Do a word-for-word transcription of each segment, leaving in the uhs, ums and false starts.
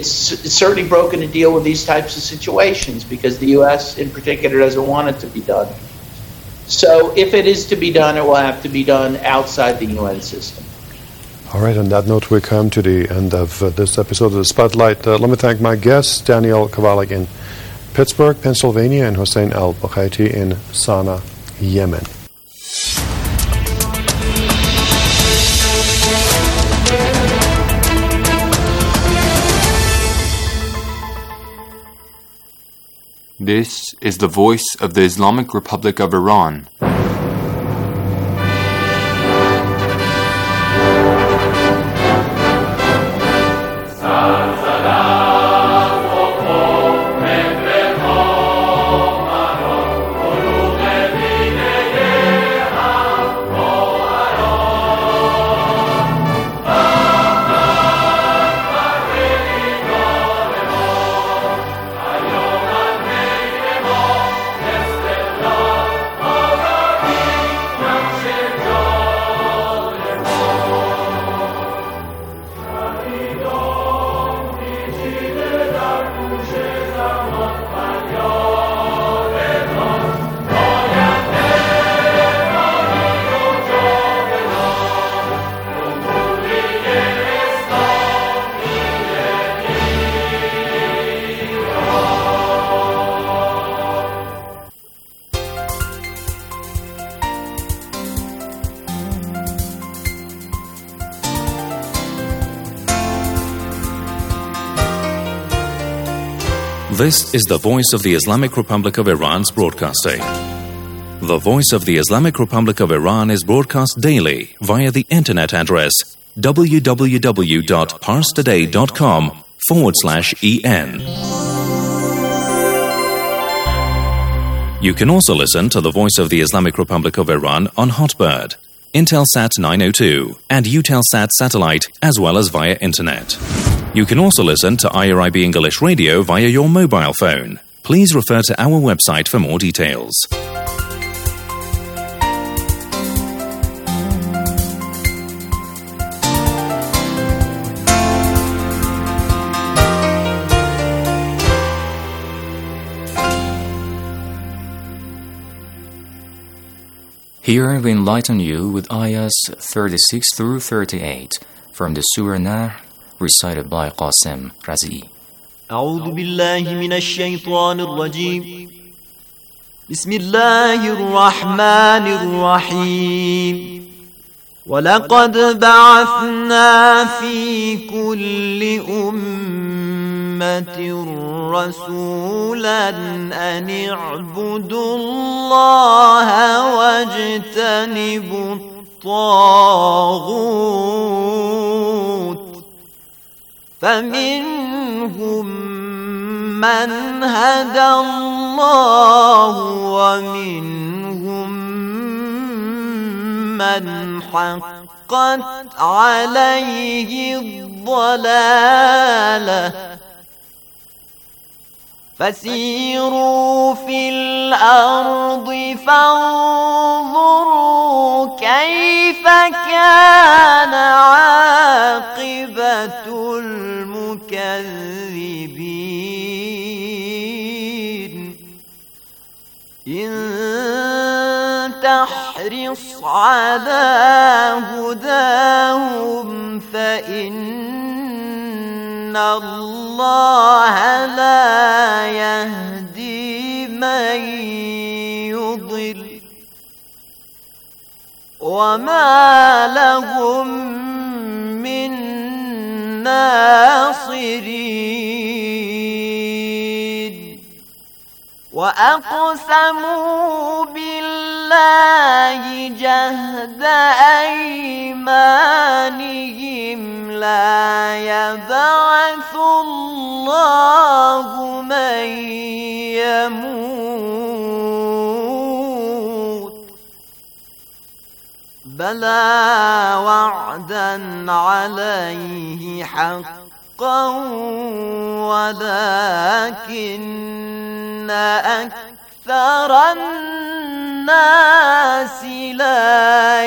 It's, it's certainly broken to deal with these types of situations because the U S in particular doesn't want it to be done. So if it is to be done, it will have to be done outside the U N system. All right, on that note, we come to the end of uh, this episode of The Spotlight. Uh, let me thank my guests, Daniel Kavalik in Pittsburgh, Pennsylvania, and Hussein Al-Bukhaiti in Sana'a, Yemen. This is the voice of the Islamic Republic of Iran. This is the voice of the Islamic Republic of Iran's broadcasting. The voice of the Islamic Republic of Iran is broadcast daily via the internet address www.parstoday.com forward slash en. You can also listen to the voice of the Islamic Republic of Iran on Hotbird, Intelsat nine oh two, and Eutelsat satellite, as well as via internet. You can also listen to I R I B English Radio via your mobile phone. Please refer to our website for more details. Here we enlighten you with ayahs thirty-six through thirty-eight from the Surah Nahl, recited by Qasim Razi. أعوذ بالله من الشيطان الرجيم بسم الله الرحمن الرحيم ولقد بعثنا في كل أمة رسولا أن اعبدوا الله واجتنبوا الطاغوت فمنهم من هدى الله ومنهم من حقت عليه الضلالة فسيروا في الأرض فانظروا كيف كان عاقبة المكذبين إن تحرص على هداهم فإن الله لا يهدي من يضل وما لهم من ناصرين وأقسموا بالله جهد أيمانهم لا يبعث الله من يموت بلى وعدا عليه حقا ولكن أكثر الناس لا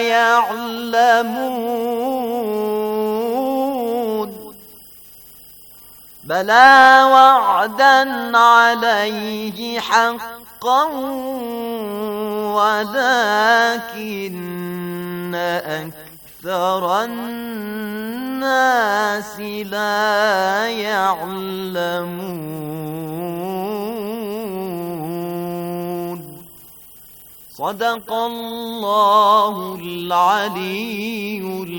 يعلمون بلى وعدا عليه حقا ولكن أكثر الناس لا يعلمون صدق الله العلي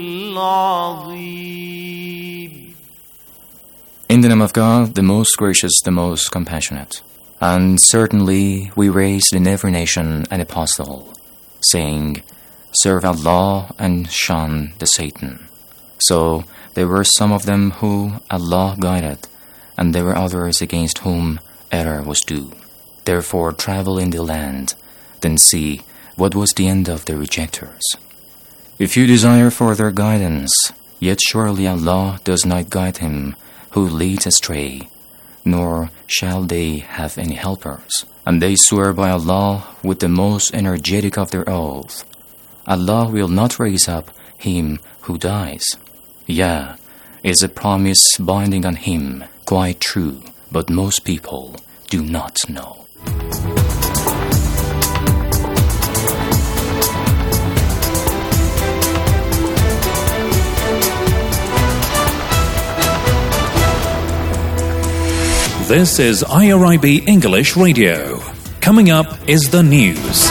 العظيم. In the name of God, the most gracious, the most compassionate. And certainly we raised in every nation an apostle, saying, serve Allah and shun the Satan. So there were some of them who Allah guided, and there were others against whom error was due. Therefore travel in the land, then see what was the end of the rejectors. If you desire further guidance, yet surely Allah does not guide him who leads astray, nor shall they have any helpers. And they swear by Allah with the most energetic of their oath. Allah will not raise up him who dies. Yeah, is a promise binding on him, quite true, but most people do not know. This is I R I B English Radio. Coming up is the news.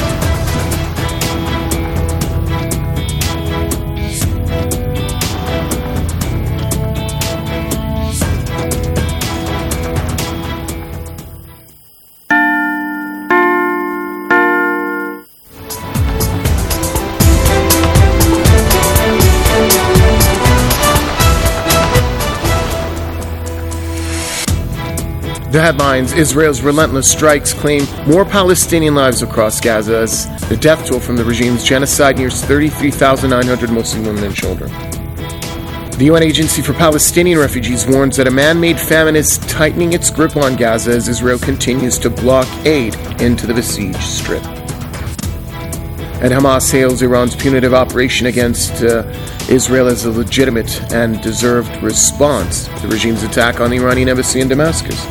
The headlines: Israel's relentless strikes claim more Palestinian lives across Gaza as the death toll from the regime's genocide nears thirty-three thousand nine hundred Muslim women and children. The U N Agency for Palestinian Refugees warns that a man-made famine is tightening its grip on Gaza as Israel continues to block aid into the besieged strip. And Hamas hails Iran's punitive operation against uh, Israel as a legitimate and deserved response to the regime's attack on the Iranian embassy in Damascus.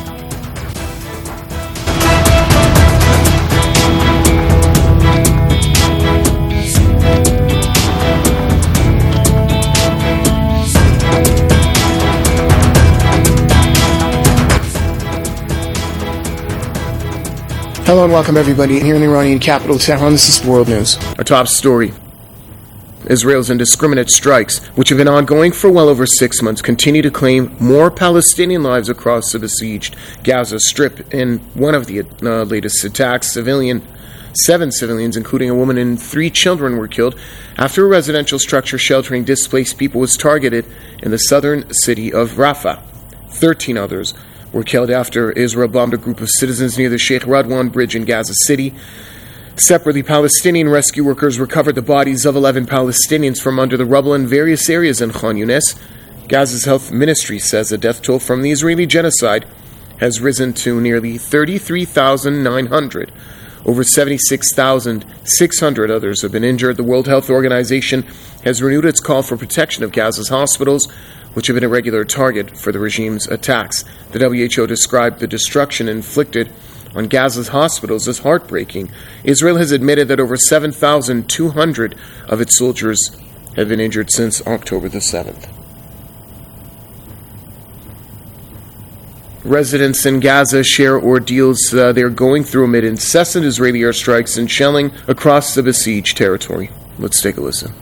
Hello and welcome everybody here in the Iranian capital, Tehran. This is World News. Our top story: Israel's indiscriminate strikes, which have been ongoing for well over six months, continue to claim more Palestinian lives across the besieged Gaza Strip. In one of the uh, latest attacks, civilian, seven civilians, including a woman and three children, were killed after a residential structure sheltering displaced people was targeted in the southern city of Rafah. Thirteen others were killed after Israel bombed a group of citizens near the Sheikh Radwan Bridge in Gaza City. Separately, Palestinian rescue workers recovered the bodies of eleven Palestinians from under the rubble in various areas in Khan Yunis. Gaza's health ministry says the death toll from the Israeli genocide has risen to nearly thirty-three thousand nine hundred. Over seventy-six thousand six hundred others have been injured. The World Health Organization has renewed its call for protection of Gaza's hospitals, which have been a regular target for the regime's attacks. The W H O described the destruction inflicted on Gaza's hospitals as heartbreaking. Israel has admitted that over seven thousand two hundred of its soldiers have been injured since October the seventh. Residents in Gaza share ordeals uh, they're going through amid incessant Israeli airstrikes and shelling across the besieged territory. Let's take a listen.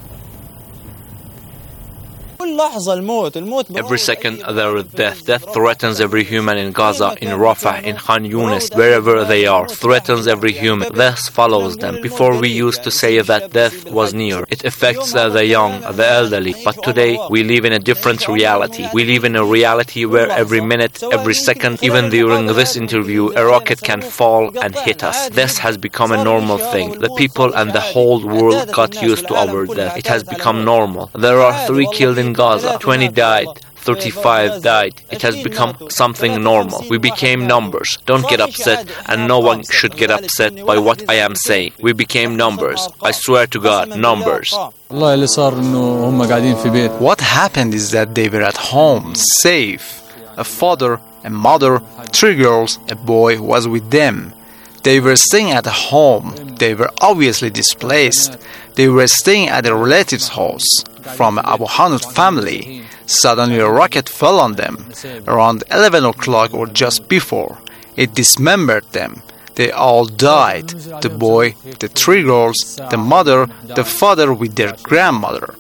Every second there is death. Death threatens every human in Gaza, in Rafah, in Khan Yunis, wherever they are. Threatens every human. Death follows them. Before we used to say that death was near. It affects uh, the young, the elderly. But today we live in a different reality. We live in a reality where every minute, every second, even during this interview, a rocket can fall and hit us. This has become a normal thing. The people and the whole world got used to our death. It has become normal. There are three killed in Gaza, twenty died, thirty-five died. It has become something normal. We became numbers. Don't get upset, and no one should get upset by what I am saying. We became numbers. I swear to God, numbers. What happened is that they were at home, safe. a father, a mother, three girls, a boy was with them. They were staying at home. They were obviously displaced. They were staying at a relative's house from Abu Hanud family. Suddenly a rocket fell on them around eleven o'clock or just before. It dismembered them. They all died. The boy, the three girls, the mother, the father with their grandmother.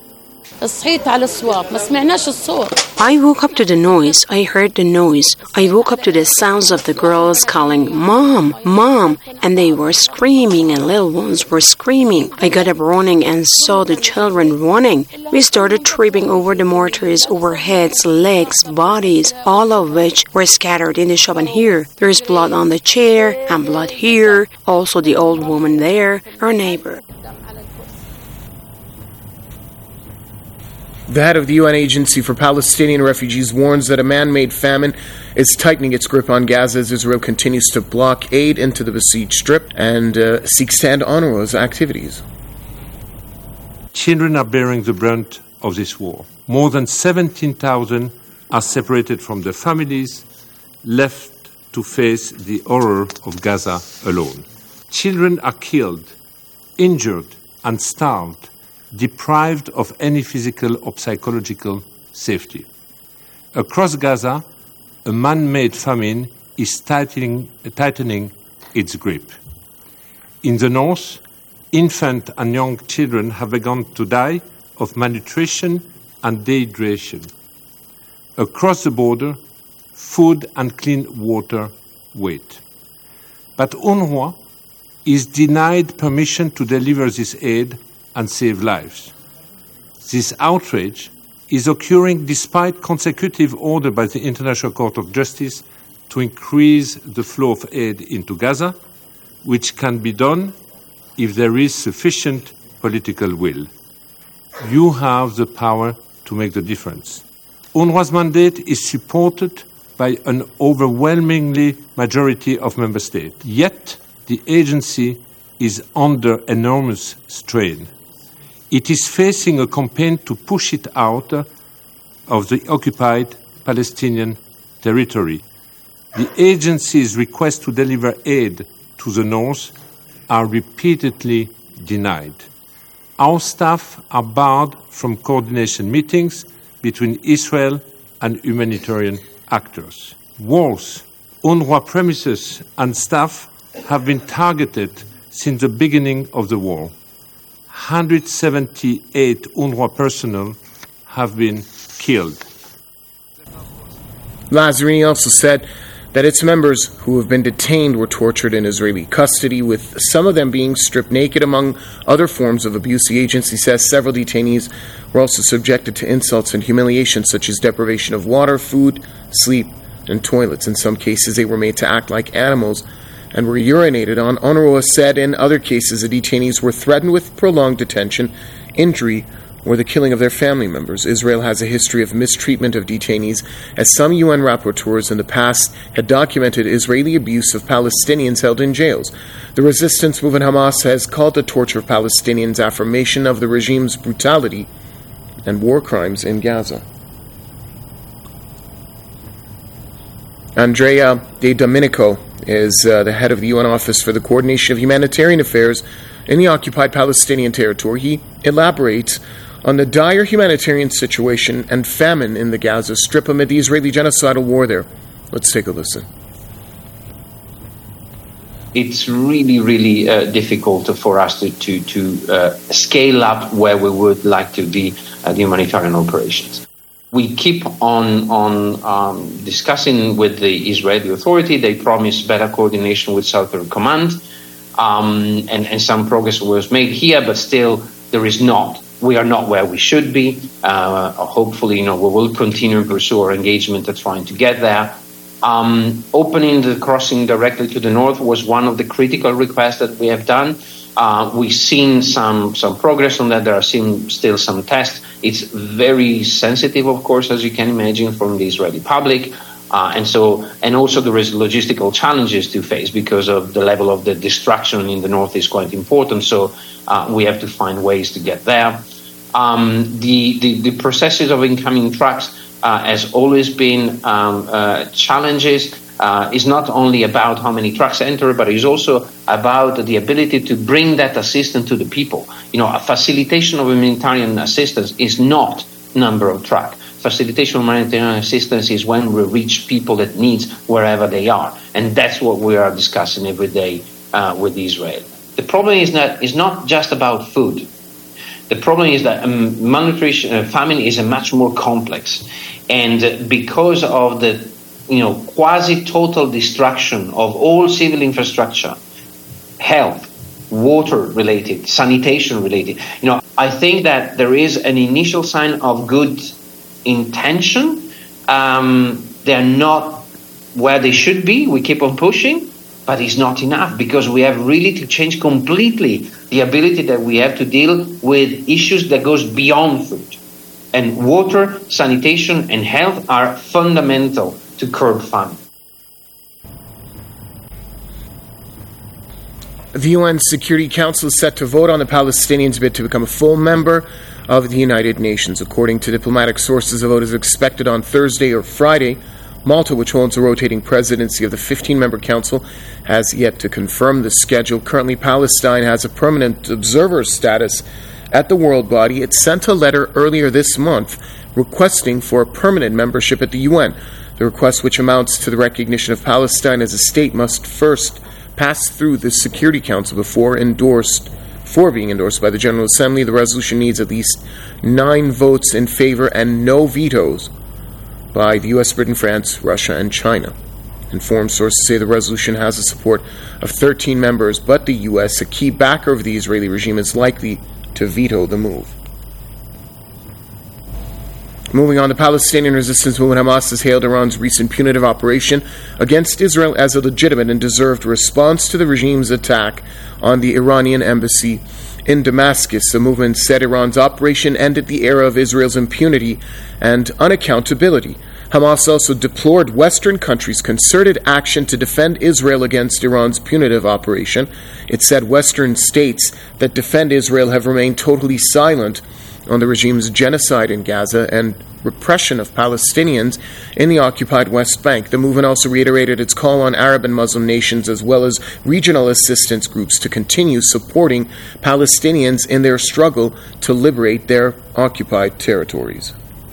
I woke up to the noise. I heard the noise. I woke up to the sounds of the girls calling, "Mom, Mom," and they were screaming and little ones were screaming. I got up running and saw the children running. We started tripping over the mortars, over heads, legs, bodies, all of which were scattered in the shop, and here there is blood on the chair and blood here, also the old woman there, our neighbor. The head of the U N Agency for Palestinian Refugees warns that a man-made famine is tightening its grip on Gaza as Israel continues to block aid into the besieged strip and uh, seeks to end UNRWA's activities. Children are bearing the brunt of this war. More than seventeen thousand are separated from their families, left to face the horror of Gaza alone. Children are killed, injured, and starved, deprived of any physical or psychological safety. Across Gaza, a man-made famine is tightening, tightening its grip. In the north, infant and young children have begun to die of malnutrition and dehydration. Across the border, food and clean water wait. But UNRWA is denied permission to deliver this aid and save lives. This outrage is occurring despite consecutive order by the International Court of Justice to increase the flow of aid into Gaza, which can be done if there is sufficient political will. You have the power to make the difference. UNRWA's mandate is supported by an overwhelmingly majority of member states. Yet, the agency is under enormous strain. It is facing a campaign to push it out of the occupied Palestinian territory. The agency's requests to deliver aid to the north are repeatedly denied. Our staff are barred from coordination meetings between Israel and humanitarian actors. Worse, UNRWA premises and staff have been targeted since the beginning of the war. one hundred seventy-eight UNRWA personnel have been killed. Lazzarini also said that its members who have been detained were tortured in Israeli custody, with some of them being stripped naked, among other forms of abuse. The agency says several detainees were also subjected to insults and humiliation, such as deprivation of water, food, sleep, and toilets. In some cases, they were made to act like animals and were urinated on. UNRWA said in other cases, the detainees were threatened with prolonged detention, injury, or the killing of their family members. Israel has a history of mistreatment of detainees, as some U N rapporteurs in the past had documented Israeli abuse of Palestinians held in jails. The resistance movement Hamas has called the torture of Palestinians affirmation of the regime's brutality and war crimes in Gaza. Andrea De Domenico is uh, the head of the U N Office for the Coordination of Humanitarian Affairs in the occupied Palestinian territory. He elaborates on the dire humanitarian situation and famine in the Gaza Strip amid the Israeli genocidal war there. Let's take a listen. It's really, really uh, difficult for us to, to, to uh, scale up where we would like to be at the humanitarian operations. We keep on on um, discussing with the Israeli Authority. They promised better coordination with Southern Command, um, and, and some progress was made here, but still there is not. We are not where we should be. Uh, hopefully, you know, we will continue and pursue our engagement at trying to get there. Um, opening the crossing directly to the north was one of the critical requests that we have done. Uh, we've seen some some progress on that. There are some, still some tests. It's very sensitive, of course, as you can imagine, from the Israeli public. Uh, and so, and also there is logistical challenges to face because of the level of the destruction in the north is quite important. So uh, we have to find ways to get there. Um, the, the, the processes of incoming trucks uh, has always been um, uh, challenges. Uh, is not only about how many trucks enter, but is also about the ability to bring that assistance to the people. You know, a facilitation of humanitarian assistance is not number of trucks. Facilitation of humanitarian assistance is when we reach people that needs wherever they are, and that's what we are discussing every day uh, with Israel. The problem is that it's not just about food. The problem is that um, malnutrition, uh, famine is a much more complex, and uh, because of the you know, quasi-total destruction of all civil infrastructure, health, water-related, sanitation-related. You know, I think that there is an initial sign of good intention. Um, they're not where they should be. We keep on pushing, but it's not enough because we have really to change completely the ability that we have to deal with issues that goes beyond food. And water, sanitation, and health are fundamental to curb famine. The U N Security Council is set to vote on the Palestinians' bid to become a full member of the United Nations. According to diplomatic sources, the vote is expected on Thursday or Friday. Malta, which holds the rotating presidency of the fifteen-member council, has yet to confirm the schedule. Currently, Palestine has a permanent observer status at the world body. It sent a letter earlier this month requesting for a permanent membership at the U N. The request, which amounts to the recognition of Palestine as a state, must first pass through the Security Council before endorsed, before being endorsed by the General Assembly. The resolution needs at least nine votes in favor and no vetoes by the U S, Britain, France, Russia, and China. Informed sources say the resolution has the support of thirteen members, but the U S, a key backer of the Israeli regime, is likely to veto the move. Moving on, the Palestinian resistance movement Hamas has hailed Iran's recent punitive operation against Israel as a legitimate and deserved response to the regime's attack on the Iranian embassy in Damascus. The movement said Iran's operation ended the era of Israel's impunity and unaccountability. Hamas also deplored Western countries' concerted action to defend Israel against Iran's punitive operation. It said Western states that defend Israel have remained totally silent on the regime's genocide in Gaza and repression of Palestinians in the occupied West Bank. The movement also reiterated its call on Arab and Muslim nations as well as regional assistance groups to continue supporting Palestinians in their struggle to liberate their occupied territories.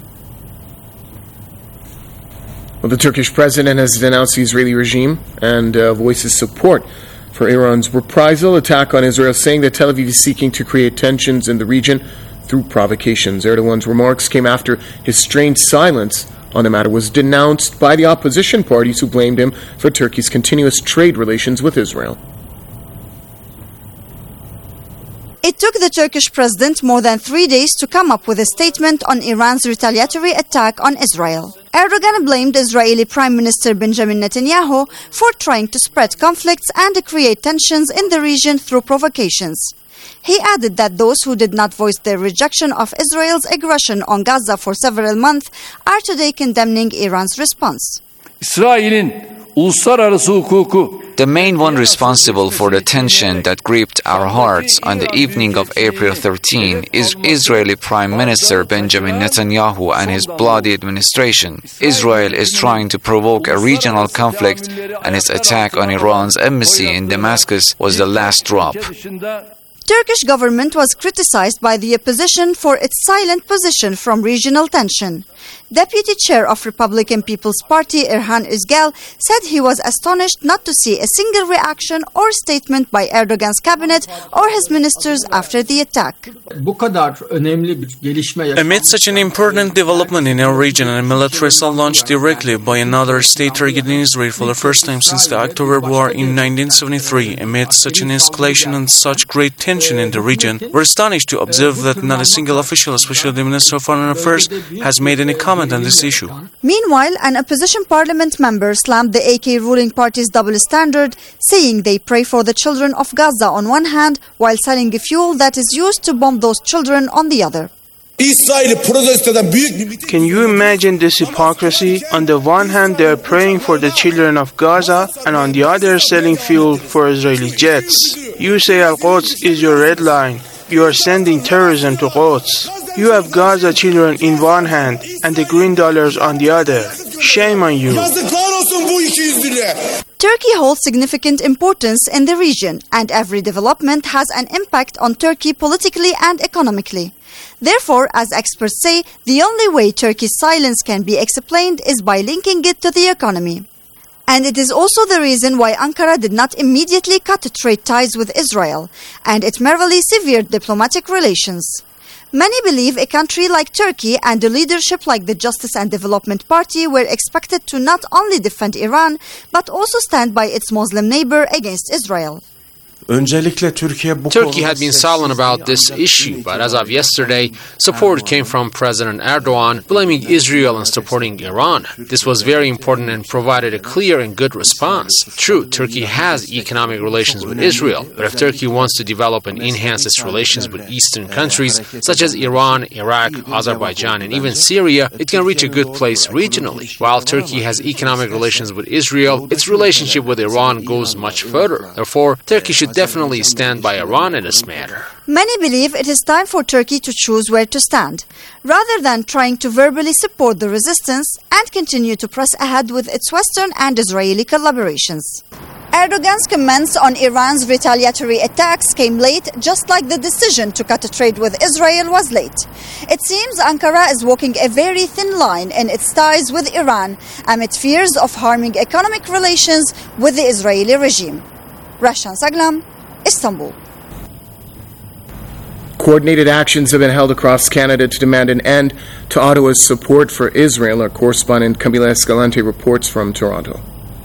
Well, the Turkish president has denounced the Israeli regime and uh, voices support for Iran's reprisal attack on Israel, saying that Tel Aviv is seeking to create tensions in the region through provocations. Erdogan's remarks came after his strange silence on the matter was denounced by the opposition parties who blamed him for Turkey's continuous trade relations with Israel. It took the Turkish president more than three days to come up with a statement on Iran's retaliatory attack on Israel. Erdogan blamed Israeli Prime Minister Benjamin Netanyahu for trying to spread conflicts and create tensions in the region through provocations. He added that those who did not voice their rejection of Israel's aggression on Gaza for several months are today condemning Iran's response. The main one responsible for the tension that gripped our hearts on the evening of April thirteenth is Israeli Prime Minister Benjamin Netanyahu and his bloody administration. Israel is trying to provoke a regional conflict, and its attack on Iran's embassy in Damascus was the last drop. Turkish government was criticized by the opposition for its silent position from regional tension. Deputy Chair of Republican People's Party Erhan Özgal said he was astonished not to see a single reaction or statement by Erdogan's cabinet or his ministers after the attack. Amid such an important development in our region and a military assault launched directly by another state targeting Israel for the first time since the October War in nineteen seventy-three, amid such an escalation and such great tension in the region, we're astonished to observe that not a single official, especially the Minister of Foreign Affairs, has made any comment on this issue. Meanwhile, an opposition parliament member slammed the A K ruling party's double standard, saying they pray for the children of Gaza on one hand, while selling fuel that is used to bomb those children on the other. Can you imagine this hypocrisy? On the one hand, they are praying for the children of Gaza, and on the other, selling fuel for Israeli jets. You say Al-Quds is your red line. You are sending terrorism to Quds. You have Gaza children in one hand and the green dollars on the other. Shame on you. Turkey holds significant importance in the region, and every development has an impact on Turkey politically and economically. Therefore, as experts say, the only way Turkey's silence can be explained is by linking it to the economy. And it is also the reason why Ankara did not immediately cut trade ties with Israel, and it merely severed diplomatic relations. Many believe a country like Turkey and a leadership like the Justice and Development Party were expected to not only defend Iran, but also stand by its Muslim neighbor against Israel. Turkey had been silent about this issue, but as of yesterday, support came from President Erdogan blaming Israel and supporting Iran. This was very important and provided a clear and good response. True, Turkey has economic relations with Israel, but if Turkey wants to develop and enhance its relations with Eastern countries such as Iran, Iraq, Azerbaijan, and even Syria, it can reach a good place regionally. While Turkey has economic relations with Israel, its relationship with Iran goes much further. Therefore, Turkey should definitely stand by Iran in this matter. Many believe it is time for Turkey to choose where to stand, rather than trying to verbally support the resistance and continue to press ahead with its Western and Israeli collaborations. Erdogan's comments on Iran's retaliatory attacks came late, just like the decision to cut trade with Israel was late. It seems Ankara is walking a very thin line in its ties with Iran amid fears of harming economic relations with the Israeli regime. Rashan Saglam, Istanbul. Coordinated actions have been held across Canada to demand an end to Ottawa's support for Israel. Our correspondent Camila Escalante reports from Toronto.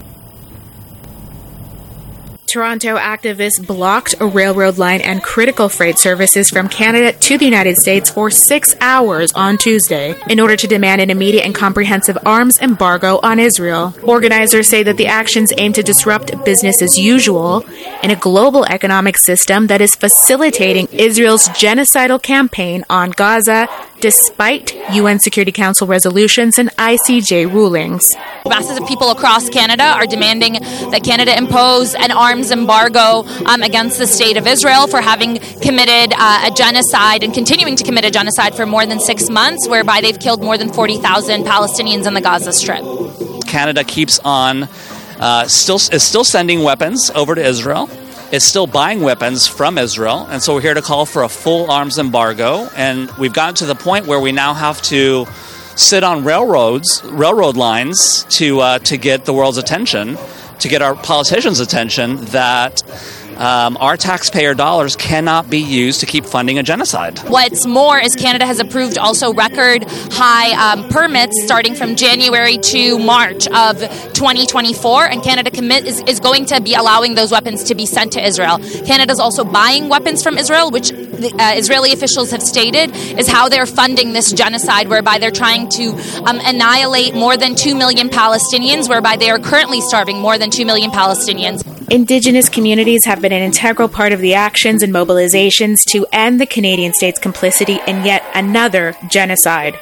Toronto activists blocked a railroad line and critical freight services from Canada to the United States for six hours on Tuesday in order to demand an immediate and comprehensive arms embargo on Israel. Organizers say that the actions aim to disrupt business as usual in a global economic system that is facilitating Israel's genocidal campaign on Gaza, despite U N Security Council resolutions and I C J rulings. Masses of people across Canada are demanding that Canada impose an arms embargo um, against the state of Israel for having committed uh, a genocide and continuing to commit a genocide for more than six months, whereby they've killed more than forty thousand Palestinians in the Gaza Strip. Canada keeps on, uh, still is still sending weapons over to Israel. Is still buying weapons from Israel, and so we're here to call for a full arms embargo. And we've gotten to the point where we now have to sit on railroads, railroad lines, to uh, to get the world's attention, to get our politicians' attention that um, our taxpayer dollars cannot be used to keep funding a genocide. What's more is Canada has approved also record high um, permits starting from January to March of twenty twenty-four, and Canada commit is, is going to be allowing those weapons to be sent to Israel. Canada's also buying weapons from Israel, which the uh, Israeli officials have stated is how they're funding this genocide, whereby they're trying to um, annihilate more than two million Palestinians, whereby they are currently starving more than two million Palestinians. Indigenous communities have been an integral part of the actions and mobilizations to end the Canadian state's complicity in yet another genocide.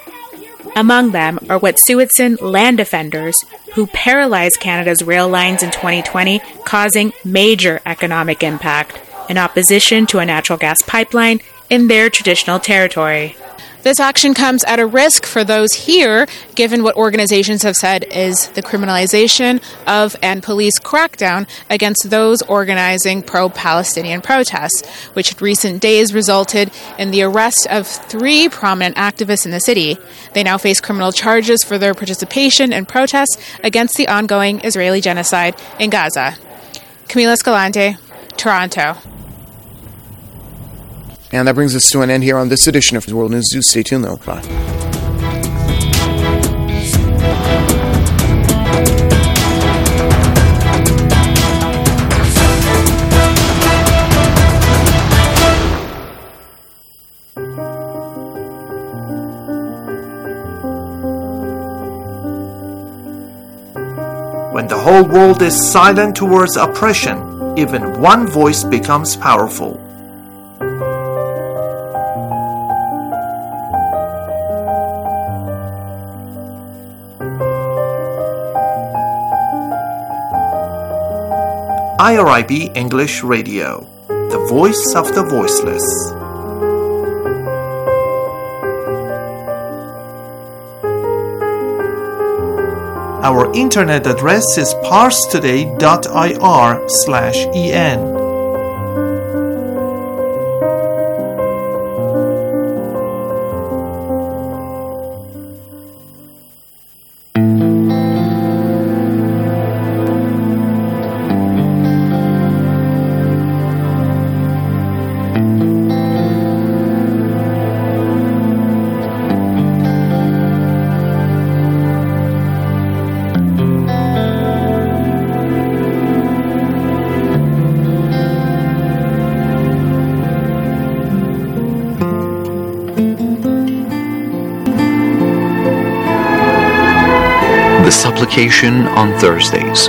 Among them are Wet'suwet'en land defenders, who paralyzed Canada's rail lines in twenty twenty, causing major economic impact in opposition to a natural gas pipeline in their traditional territory. This action comes at a risk for those here, given what organizations have said is the criminalization of and police crackdown against those organizing pro-Palestinian protests, which in recent days resulted in the arrest of three prominent activists in the city. They now face criminal charges for their participation in protests against the ongoing Israeli genocide in Gaza. Camila Escalante, Toronto. And that brings us to an end here on this edition of World News. Do stay tuned, though. Bye. When the whole world is silent towards oppression, even one voice becomes powerful. I R I B English Radio, the voice of the voiceless. Our internet address is parstoday.ir slash en. The supplication on Thursdays.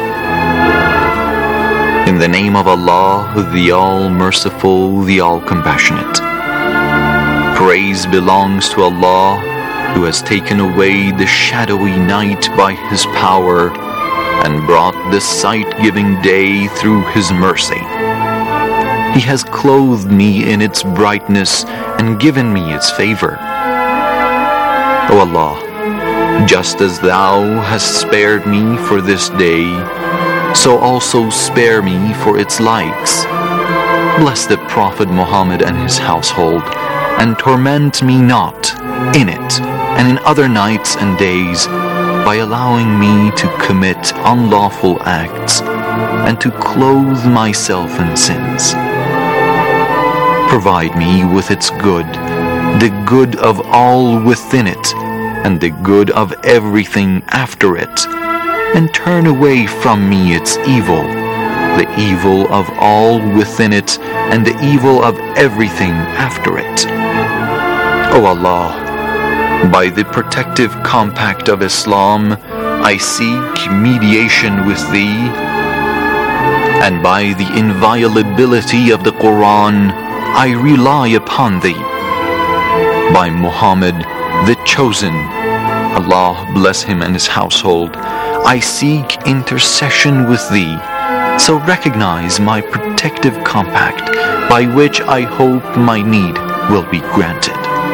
In the name of Allah, the All-Merciful, the All-Compassionate. Praise belongs to Allah, who has taken away the shadowy night by His power and brought the sight-giving day through His mercy. He has clothed me in its brightness and given me its favor. O Allah, just as Thou hast spared me for this day, so also spare me for its likes. Bless the Prophet Muhammad and his household, and torment me not in it and in other nights and days by allowing me to commit unlawful acts and to clothe myself in sins. Provide me with its good, the good of all within it, and the good of everything after it, and turn away from me its evil, the evil of all within it, and the evil of everything after it. O Allah, by the protective compact of Islam, I seek mediation with Thee, and by the inviolability of the Quran, I rely upon Thee. By Muhammad, the Chosen, Allah bless him and his household, I seek intercession with Thee, so recognize my protective compact, by which I hope my need will be granted.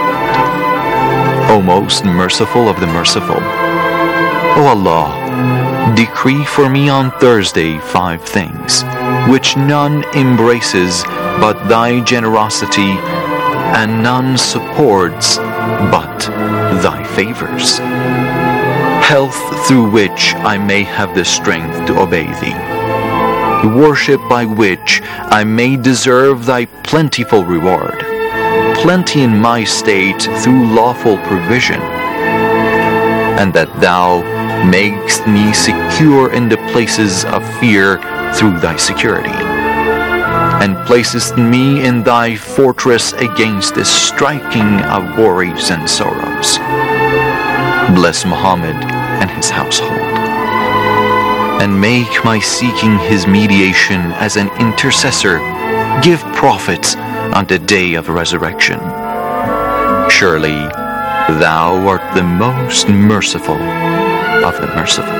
O most merciful of the merciful, O Allah, decree for me on Thursday five things, which none embraces but Thy generosity, and none supports but Thy favors. Health through which I may have the strength to obey Thee. Worship by which I may deserve Thy plentiful reward. Plenty in my state through lawful provision. And that Thou makest me secure in the places of fear through Thy security, and placest me in Thy fortress against the striking of worries and sorrows. Bless Muhammad and his household, and make my seeking his mediation as an intercessor give profit on the day of resurrection. Surely Thou art the most merciful of the merciful.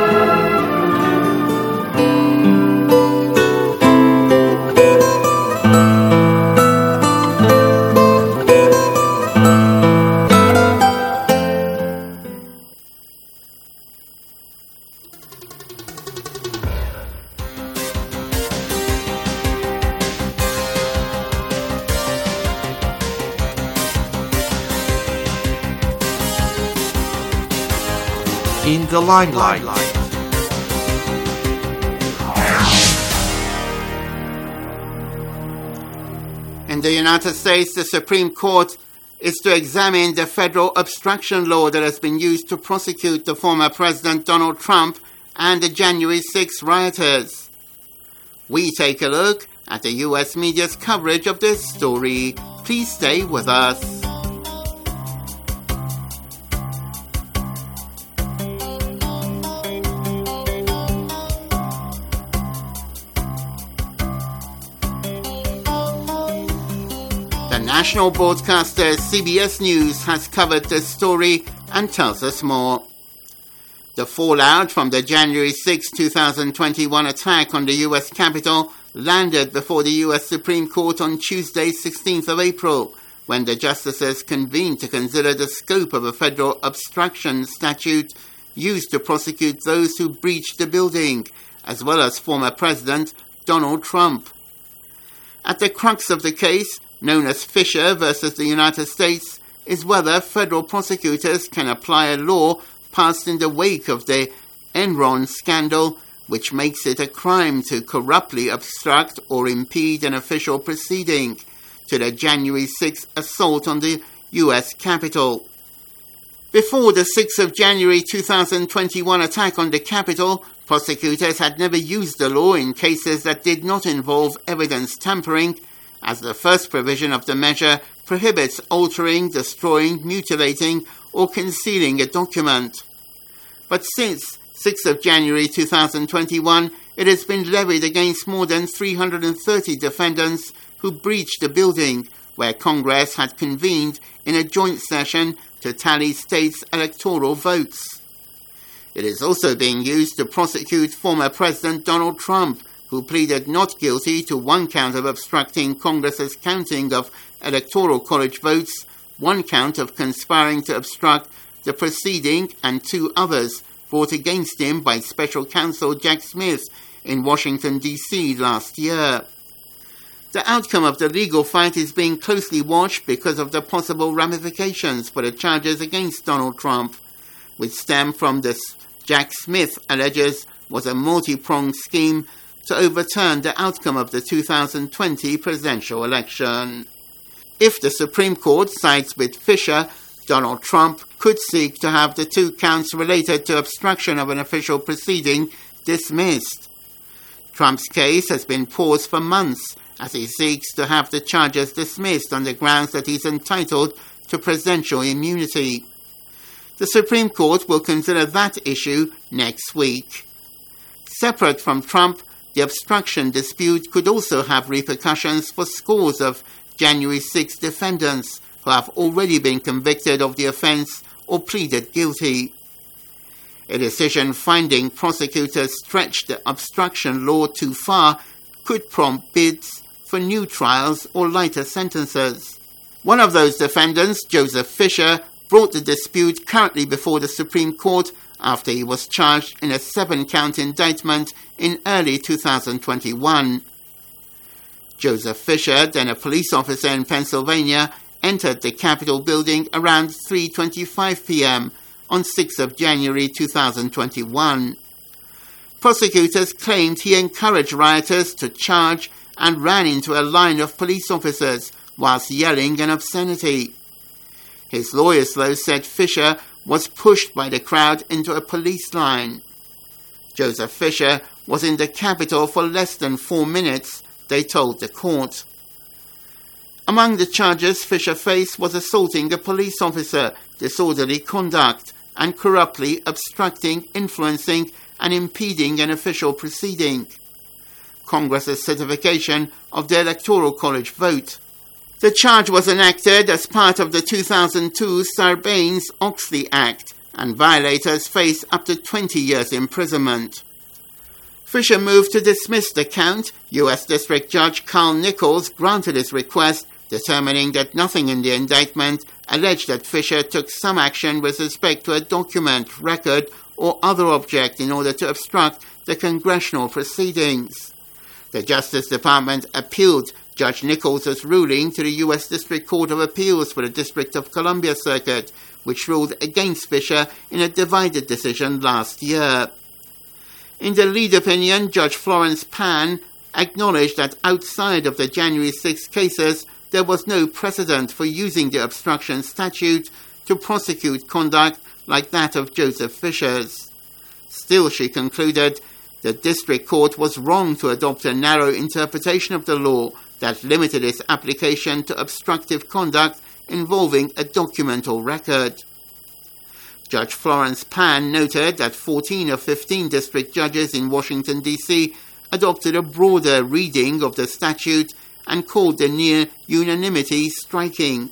In the limelight. In the United States, the Supreme Court is to examine the federal obstruction law that has been used to prosecute the former President Donald Trump and the January sixth rioters. We take a look at the U S media's coverage of this story. Please stay with us. National broadcaster C B S News has covered this story and tells us more. The fallout from the January sixth, twenty twenty-one attack on the U S Capitol landed before the U S Supreme Court on Tuesday, sixteenth of April, when the justices convened to consider the scope of a federal obstruction statute used to prosecute those who breached the building, as well as former President Donald Trump. At the crux of the case, known as Fisher versus the United States, is whether federal prosecutors can apply a law passed in the wake of the Enron scandal, which makes it a crime to corruptly obstruct or impede an official proceeding, to the January sixth assault on the U S Capitol. Before the sixth of January two thousand twenty-one attack on the Capitol, prosecutors had never used the law in cases that did not involve evidence tampering, as the first provision of the measure prohibits altering, destroying, mutilating, or concealing a document. But since sixth of January two thousand twenty-one, it has been levied against more than three hundred thirty defendants who breached the building, where Congress had convened in a joint session to tally states' electoral votes. It is also being used to prosecute former President Donald Trump, who pleaded not guilty to one count of obstructing Congress's counting of electoral college votes, one count of conspiring to obstruct the proceeding, and two others brought against him by special counsel Jack Smith in Washington, D C last year. The outcome of the legal fight is being closely watched because of the possible ramifications for the charges against Donald Trump, which stem from this Jack Smith alleges was a multi-pronged scheme to overturn the outcome of the two thousand twenty presidential election. If the Supreme Court sides with Fisher, Donald Trump could seek to have the two counts related to obstruction of an official proceeding dismissed. Trump's case has been paused for months as he seeks to have the charges dismissed on the grounds that he's entitled to presidential immunity. The Supreme Court will consider that issue next week. Separate from Trump, the obstruction dispute could also have repercussions for scores of January sixth defendants who have already been convicted of the offense or pleaded guilty. A decision finding prosecutors stretched the obstruction law too far could prompt bids for new trials or lighter sentences. One of those defendants, Joseph Fisher, brought the dispute currently before the Supreme Court after he was charged in a seven-count indictment in early two thousand twenty-one. Joseph Fisher, then a police officer in Pennsylvania, entered the Capitol building around three twenty-five p.m. on sixth of January two thousand twenty-one. Prosecutors claimed he encouraged rioters to charge and ran into a line of police officers whilst yelling an obscenity. His lawyers, though, said Fisher was pushed by the crowd into a police line. Joseph Fisher was in the Capitol for less than four minutes, they told the court. Among the charges Fisher faced was assaulting a police officer, disorderly conduct, and corruptly obstructing, influencing, and impeding an official proceeding. Congress's certification of the Electoral College vote. The charge was enacted as part of the two thousand two Sarbanes-Oxley Act, and violators face up to twenty years imprisonment. Fisher moved to dismiss the count. U S District Judge Carl Nichols granted his request, determining that nothing in the indictment alleged that Fisher took some action with respect to a document, record, or other object in order to obstruct the congressional proceedings. The Justice Department appealed Judge Nichols' ruling to the U S District Court of Appeals for the District of Columbia Circuit, which ruled against Fisher in a divided decision last year. In the lead opinion, Judge Florence Pan acknowledged that outside of the January sixth cases, there was no precedent for using the obstruction statute to prosecute conduct like that of Joseph Fisher's. Still, she concluded, the district court was wrong to adopt a narrow interpretation of the law that limited its application to obstructive conduct involving a document or record. Judge Florence Pan noted that fourteen of fifteen district judges in Washington, D C adopted a broader reading of the statute and called the near unanimity striking.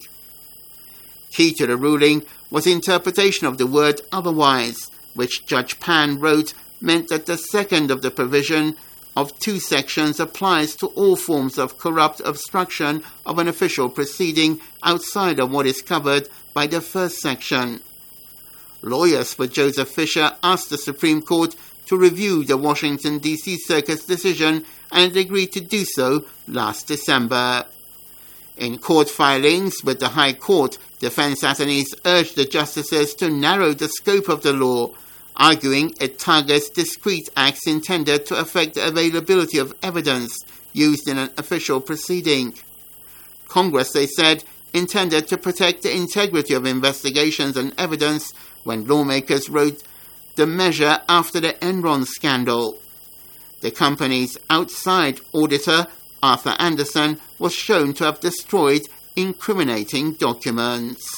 Key to the ruling was interpretation of the word otherwise, which Judge Pan wrote meant that the second of the provision of two sections applies to all forms of corrupt obstruction of an official proceeding outside of what is covered by the first section. Lawyers for Joseph Fisher asked the Supreme Court to review the Washington, D C Circuit's decision, and it agreed to do so last December. In court filings with the High Court, defense attorneys urged the justices to narrow the scope of the law, arguing it targets discrete acts intended to affect the availability of evidence used in an official proceeding. Congress, they said, intended to protect the integrity of investigations and evidence when lawmakers wrote the measure after the Enron scandal. The company's outside auditor, Arthur Andersen, was shown to have destroyed incriminating documents.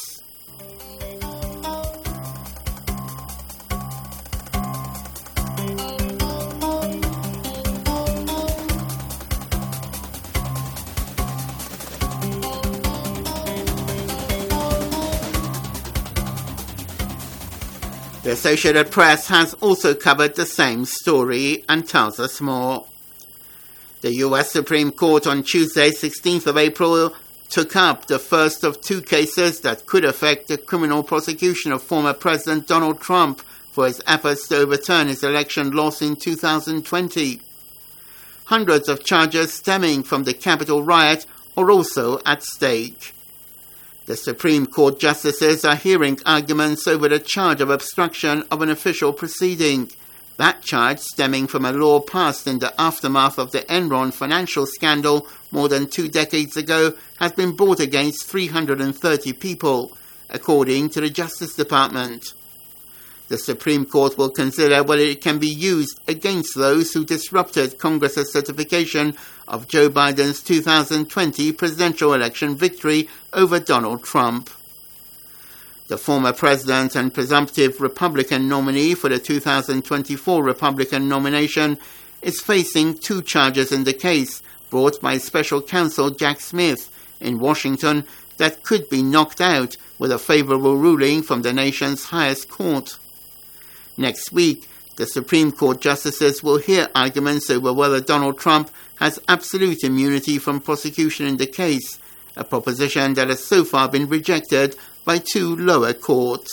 The Associated Press has also covered the same story and tells us more. The U S Supreme Court on Tuesday, sixteenth of April, took up the first of two cases that could affect the criminal prosecution of former President Donald Trump for his efforts to overturn his election loss in two thousand twenty. Hundreds of charges stemming from the Capitol riot are also at stake. The Supreme Court justices are hearing arguments over the charge of obstruction of an official proceeding. That charge, stemming from a law passed in the aftermath of the Enron financial scandal more than two decades ago, has been brought against three hundred thirty people, according to the Justice Department. The Supreme Court will consider whether it can be used against those who disrupted Congress's certification of Joe Biden's two thousand twenty presidential election victory over Donald Trump. The former president and presumptive Republican nominee for the two thousand twenty-four Republican nomination is facing two charges in the case brought by special counsel Jack Smith in Washington that could be knocked out with a favorable ruling from the nation's highest court. Next week, the Supreme Court justices will hear arguments over whether Donald Trump has absolute immunity from prosecution in the case, a proposition that has so far been rejected by two lower courts.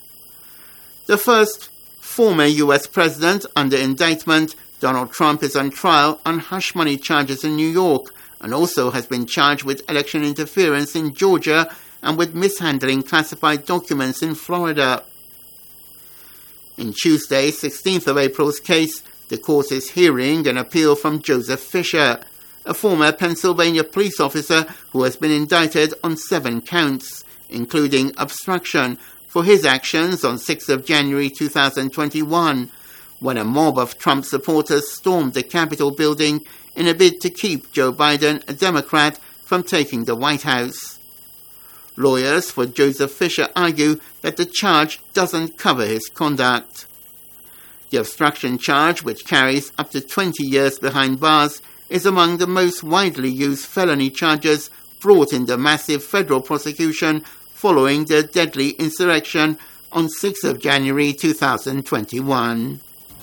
The first former U S president under indictment, Donald Trump, is on trial on hush money charges in New York and also has been charged with election interference in Georgia and with mishandling classified documents in Florida. In Tuesday, sixteenth of April's case, the court is hearing an appeal from Joseph Fisher, a former Pennsylvania police officer who has been indicted on seven counts, including obstruction, for his actions on sixth of January two thousand twenty-one, when a mob of Trump supporters stormed the Capitol building in a bid to keep Joe Biden, a Democrat, from taking the White House. Lawyers for Joseph Fisher argue that the charge doesn't cover his conduct. The obstruction charge, which carries up to twenty years behind bars, is among the most widely used felony charges brought in the massive federal prosecution following the deadly insurrection on sixth of January two thousand twenty-one.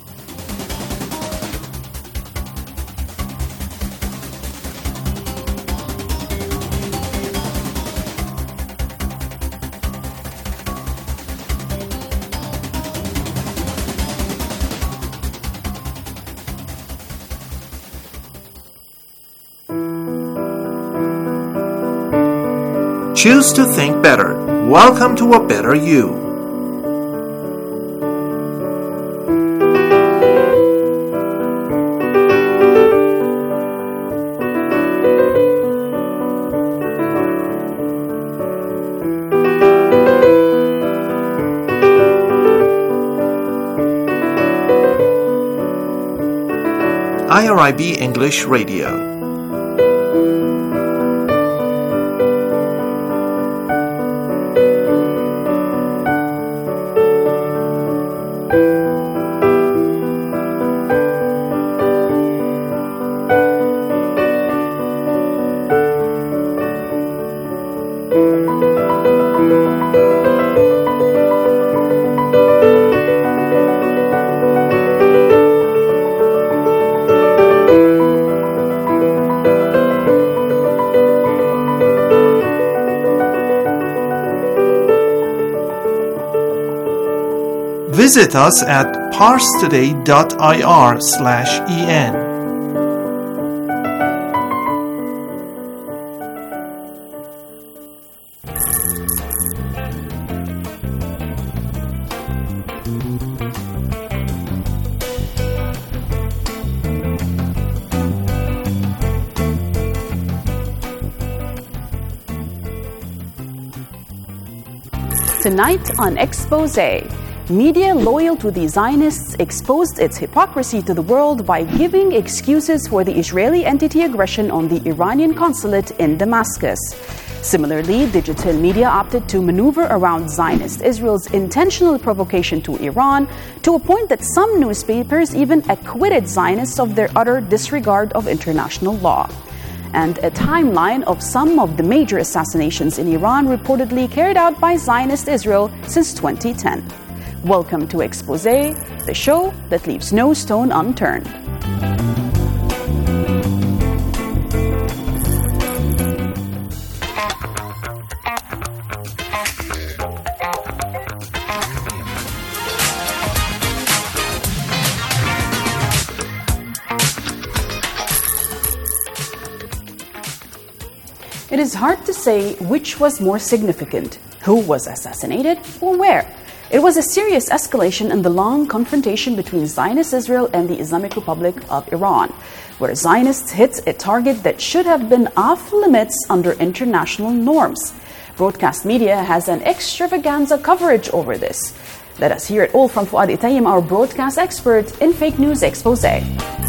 Choose to think better. Welcome to a better you. I R I B English Radio. Visit us at parstoday.ir slash en. Tonight on Exposé, media loyal to the Zionists exposed its hypocrisy to the world by giving excuses for the Israeli entity aggression on the Iranian consulate in Damascus. Similarly, digital media opted to maneuver around Zionist Israel's intentional provocation to Iran to a point that some newspapers even acquitted Zionists of their utter disregard of international law. And a timeline of some of the major assassinations in Iran reportedly carried out by Zionist Israel since twenty ten. Welcome to Exposé, the show that leaves no stone unturned. It is hard to say which was more significant, who was assassinated or where. It was a serious escalation in the long confrontation between Zionist Israel and the Islamic Republic of Iran, where Zionists hit a target that should have been off limits under international norms. Broadcast media has an extravaganza coverage over this. Let us hear it all from Fouad Itaim, our broadcast expert in Fake News Exposé.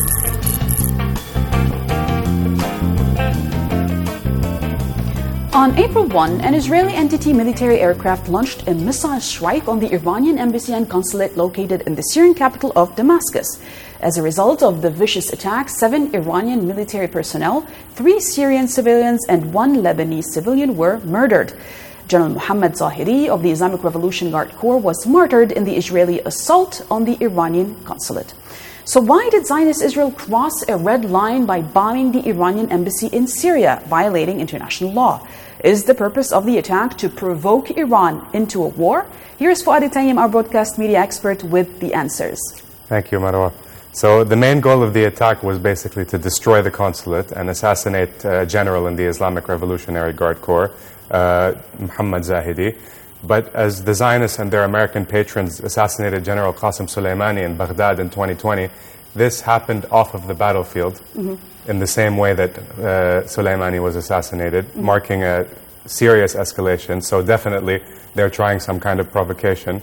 On April first, an Israeli entity military aircraft launched a missile strike on the Iranian embassy and consulate located in the Syrian capital of Damascus. As a result of the vicious attack, seven Iranian military personnel, three Syrian civilians, and one Lebanese civilian were murdered. General Mohammad Zahiri of the Islamic Revolution Guard Corps was martyred in the Israeli assault on the Iranian consulate. So why did Zionist Israel cross a red line by bombing the Iranian embassy in Syria, violating international law? Is the purpose of the attack to provoke Iran into a war? Here is Fouad Itaim, our broadcast media expert, with the answers. Thank you, Marwa. So the main goal of the attack was basically to destroy the consulate and assassinate a general in the Islamic Revolutionary Guard Corps, uh, Mohammad Zahidi. But as the Zionists and their American patrons assassinated General Qasem Soleimani in Baghdad in twenty twenty, this happened off of the battlefield mm-hmm. in the same way that uh, Soleimani was assassinated, mm-hmm. marking a serious escalation. So definitely they're trying some kind of provocation.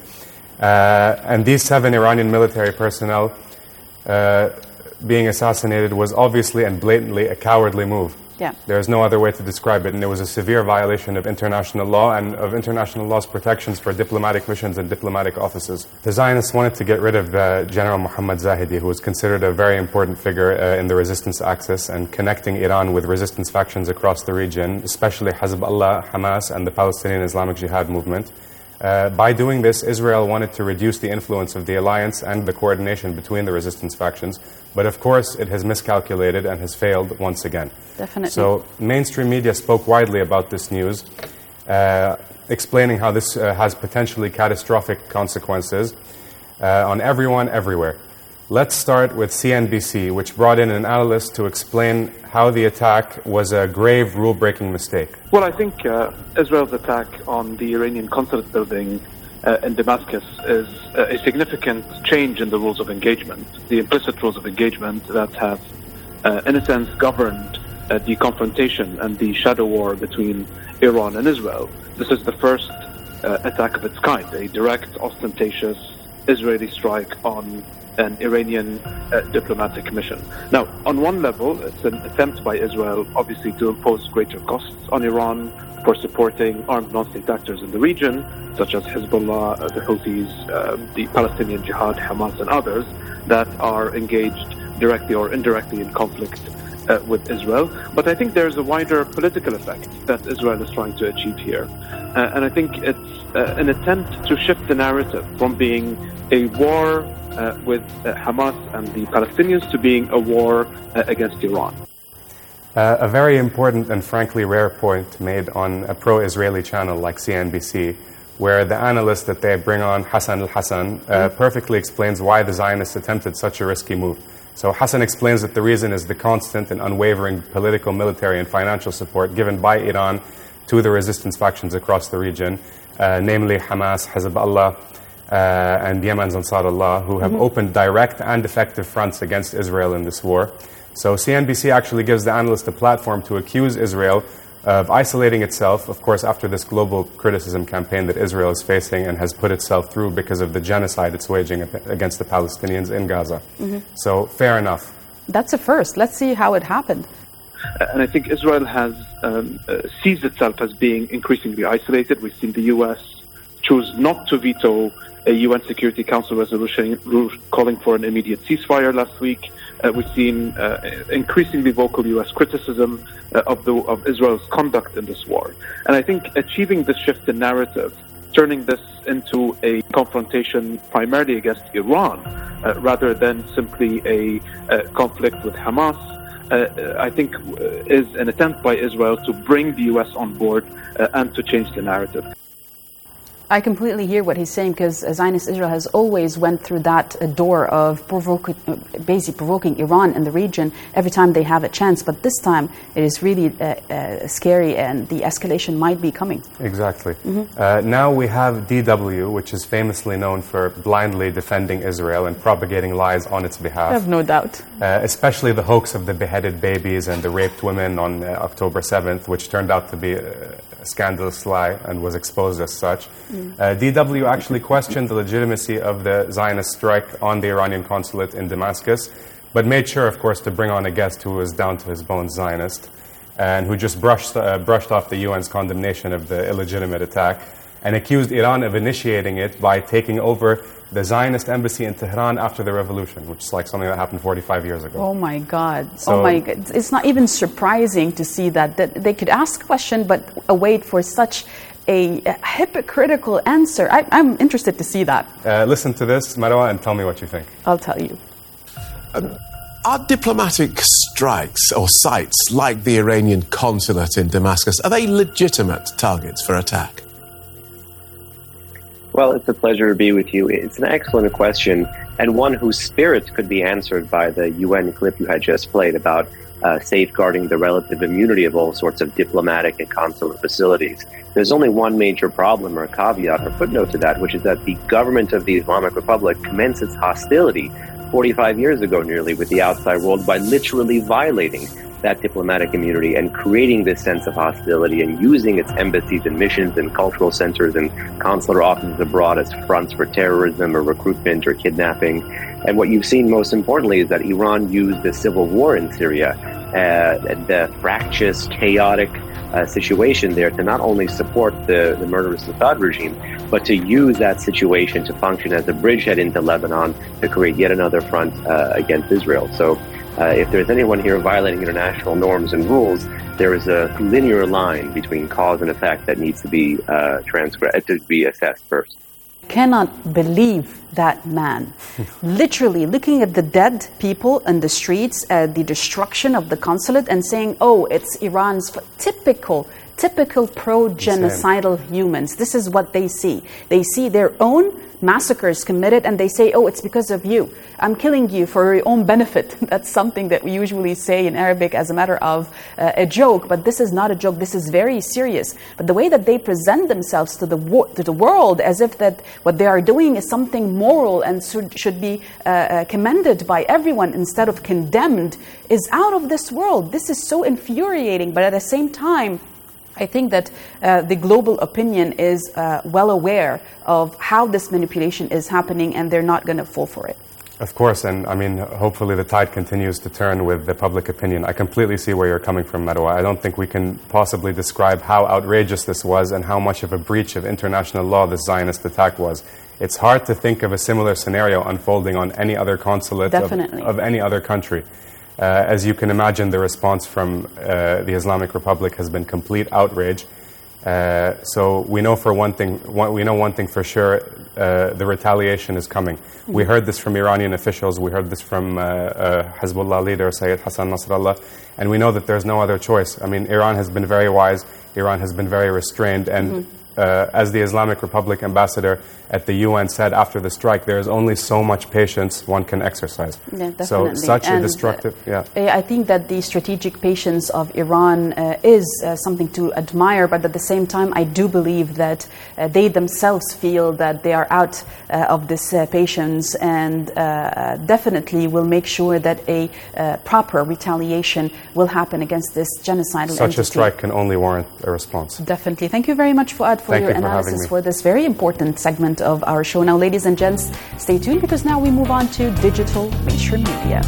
Uh, and these seven Iranian military personnel uh, being assassinated was obviously and blatantly a cowardly move. Yeah. There's no other way to describe it, and it was a severe violation of international law and of international law's protections for diplomatic missions and diplomatic offices. The Zionists wanted to get rid of uh, General Mohammad Zahidi, who was considered a very important figure uh, in the resistance axis and connecting Iran with resistance factions across the region, especially Hezbollah, Hamas, and the Palestinian Islamic Jihad movement. Uh, by doing this, Israel wanted to reduce the influence of the alliance and the coordination between the resistance factions. But of course, it has miscalculated and has failed once again. Definitely. So mainstream media spoke widely about this news, uh, explaining how this uh, has potentially catastrophic consequences uh, on everyone, everywhere. Let's start with C N B C, which brought in an analyst to explain how the attack was a grave rule-breaking mistake. Well, I think uh, Israel's attack on the Iranian consulate building uh, in Damascus is uh, a significant change in the rules of engagement, the implicit rules of engagement that have, uh, in a sense, governed uh, the confrontation and the shadow war between Iran and Israel. This is the first uh, attack of its kind, a direct, ostentatious Israeli strike on an Iranian uh, diplomatic mission. Now, on one level, it's an attempt by Israel, obviously, to impose greater costs on Iran for supporting armed non-state actors in the region, such as Hezbollah, uh, the Houthis, uh, the Palestinian Jihad, Hamas, and others that are engaged directly or indirectly in conflict uh, with Israel. But I think there's a wider political effect that Israel is trying to achieve here. Uh, and I think it's uh, an attempt to shift the narrative from being a war Uh, with uh, Hamas and the Palestinians to being a war uh, against Iran. Uh, a very important and frankly rare point made on a pro-Israeli channel like C N B C where the analyst that they bring on, Hassan al-Hassan, uh, perfectly explains why the Zionists attempted such a risky move. So Hassan explains that the reason is the constant and unwavering political, military, and financial support given by Iran to the resistance factions across the region, uh, namely Hamas, Hezbollah, uh, and Yemen's Ansarullah, who have mm-hmm. opened direct and effective fronts against Israel in this war. So C N B C actually gives the analyst a platform to accuse Israel of isolating itself, of course, after this global criticism campaign that Israel is facing and has put itself through because of the genocide it's waging against the Palestinians in Gaza. Mm-hmm. So, fair enough. That's a first. Let's see how it happened. And I think Israel has um, uh, sees itself as being increasingly isolated. We've seen the U S choose not to veto a U N Security Council resolution calling for an immediate ceasefire last week. Uh, we've seen uh, increasingly vocal U S criticism uh, of, the, of Israel's conduct in this war. And I think achieving this shift in narrative, turning this into a confrontation primarily against Iran, uh, rather than simply a, a conflict with Hamas, uh, I think is an attempt by Israel to bring the U S on board uh, and to change the narrative. I completely hear what he's saying, because Zionist Israel has always went through that uh, door of provoking, uh, basically provoking Iran in the region every time they have a chance. But this time it is really uh, uh, scary, and the escalation might be coming. Exactly. Mm-hmm. uh, now we have D W, which is famously known for blindly defending Israel and propagating lies on its behalf. I have no doubt. Uh, especially the hoax of the beheaded babies and the raped women on uh, October seventh, which turned out to be a scandalous lie and was exposed as such. Mm. Uh, D W actually questioned the legitimacy of the Zionist strike on the Iranian consulate in Damascus, but made sure, of course, to bring on a guest who was down to his bones Zionist, and who just brushed, uh, brushed off the U N's condemnation of the illegitimate attack, and accused Iran of initiating it by taking over the Zionist embassy in Tehran after the revolution, which is like something that happened forty-five years ago. Oh my God. So, oh my God. It's not even surprising to see that, that they could ask a question but await for such a, a hypocritical answer. I, I'm interested to see that. Uh, listen to this, Marwa, and tell me what you think. I'll tell you. Um, are diplomatic strikes or sites like the Iranian consulate in Damascus, are they legitimate targets for attack? Well, it's a pleasure to be with you. It's an excellent question, and one whose spirit could be answered by the U N clip you had just played about uh, safeguarding the relative immunity of all sorts of diplomatic and consular facilities. There's only one major problem or caveat or footnote to that, which is that the government of the Islamic Republic commenced its hostility forty-five years ago nearly with the outside world by literally violating that diplomatic immunity and creating this sense of hostility and using its embassies and missions and cultural centers and consular offices abroad as fronts for terrorism or recruitment or kidnapping. And what you've seen most importantly is that Iran used the civil war in Syria, uh, the fractious, chaotic uh, situation there to not only support the, the murderous Assad regime, but to use that situation to function as a bridgehead into Lebanon to create yet another front uh, against Israel. So Uh, if there's anyone here violating international norms and rules, there is a linear line between cause and effect that needs to be uh, transgressed, to be assessed first. Cannot believe that man. Literally looking at the dead people in the streets, uh, the destruction of the consulate, and saying, oh, it's Iran's typical, typical pro-genocidal humans. This is what they see. They see their own massacres committed, and they say, oh, it's because of you. I'm killing you for your own benefit. That's something that we usually say in Arabic as a matter of uh, a joke, but this is not a joke. This is very serious. But the way that they present themselves to the wo- to the world as if that what they are doing is something moral and should, should be uh, uh, commended by everyone instead of condemned is out of this world. This is so infuriating, but at the same time, I think that uh, the global opinion is uh, well aware of how this manipulation is happening, and they're not going to fall for it. Of course, and I mean, hopefully the tide continues to turn with the public opinion. I completely see where you're coming from, Marwa. I don't think we can possibly describe how outrageous this was and how much of a breach of international law this Zionist attack was. It's hard to think of a similar scenario unfolding on any other consulate of, of any other country. Uh, as you can imagine, the response from uh, the Islamic Republic has been complete outrage. Uh, so we know for one thing, one, we know one thing for sure: uh, the retaliation is coming. Mm-hmm. We heard this from Iranian officials. We heard this from uh, uh, Hezbollah leader Sayyid Hassan Nasrallah, and we know that there's no other choice. I mean, Iran has been very wise. Iran has been very restrained, and mm-hmm. uh, as the Islamic Republic ambassador at the U N said after the strike, there is only so much patience one can exercise. Yeah, definitely. So such and a destructive, uh, yeah. I think that the strategic patience of Iran uh, is uh, something to admire, but at the same time, I do believe that uh, they themselves feel that they are out uh, of this uh, patience, and uh, definitely will make sure that a uh, proper retaliation will happen against this genocidal Such entity. a strike can only warrant a response. Definitely. Thank you very much, Fuad, for Thank your you for analysis having me. for this very important segment of our show. Now, ladies and gents, stay tuned, because now we move on to digital mainstream media.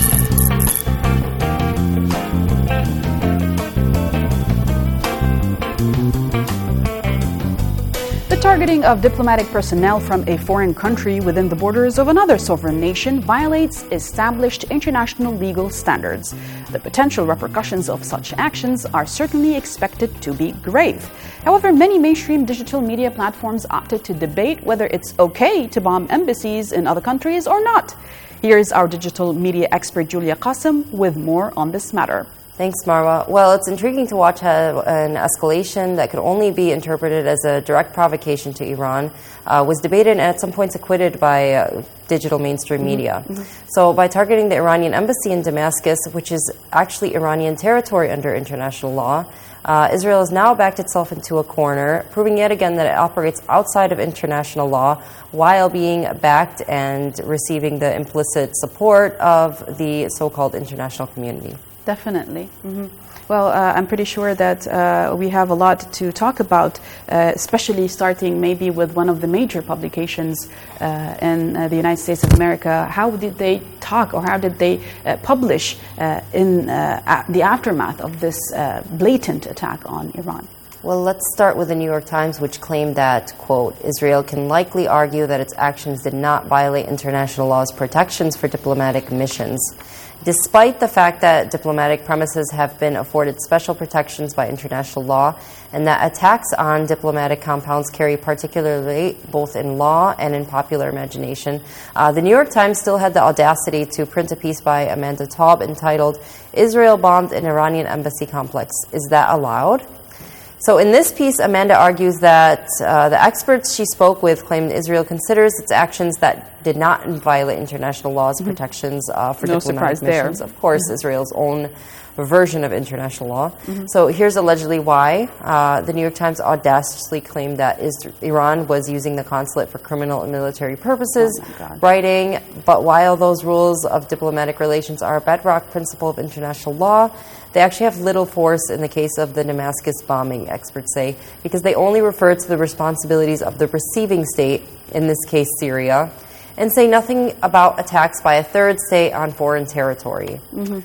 The targeting of diplomatic personnel from a foreign country within the borders of another sovereign nation violates established international legal standards. The potential repercussions of such actions are certainly expected to be grave. However, many mainstream digital media platforms opted to debate whether it's okay to bomb embassies in other countries or not. Here's our digital media expert, Julia Qasim, with more on this matter. Thanks, Marwa. Well, it's intriguing to watch how an escalation that could only be interpreted as a direct provocation to Iran uh, was debated and at some points acquitted by uh, digital mainstream mm-hmm. media. Mm-hmm. So by targeting the Iranian embassy in Damascus, which is actually Iranian territory under international law, uh, Israel has now backed itself into a corner, proving yet again that it operates outside of international law while being backed and receiving the implicit support of the so-called international community. Definitely. Mm-hmm. Well, uh, I'm pretty sure that uh, we have a lot to talk about, uh, especially starting maybe with one of the major publications uh, in uh, the United States of America. How did they talk, or how did they uh, publish uh, in uh, a- the aftermath of this uh, blatant attack on Iran? Well, let's start with the New York Times, which claimed that, quote, Israel can likely argue that its actions did not violate international law's protections for diplomatic missions, despite the fact that diplomatic premises have been afforded special protections by international law, and that attacks on diplomatic compounds carry particular weight both in law and in popular imagination. Uh, the New York Times still had the audacity to print a piece by Amanda Taub entitled, Israel bombed an Iranian embassy complex. Is that allowed? So in this piece, Amanda argues that uh, the experts she spoke with claimed Israel considers its actions that did not violate international law's mm-hmm. protections uh, for no diplomatic surprise missions. there. Of course, mm-hmm. Israel's own version of international law. Mm-hmm. So here's allegedly why. Uh, the New York Times audaciously claimed that is- Iran was using the consulate for criminal and military purposes, oh writing, but while those rules of diplomatic relations are a bedrock principle of international law, they actually have little force in the case of the Damascus bombing, experts say, because they only refer to the responsibilities of the receiving state, in this case Syria, and say nothing about attacks by a third state on foreign territory. Mm-hmm.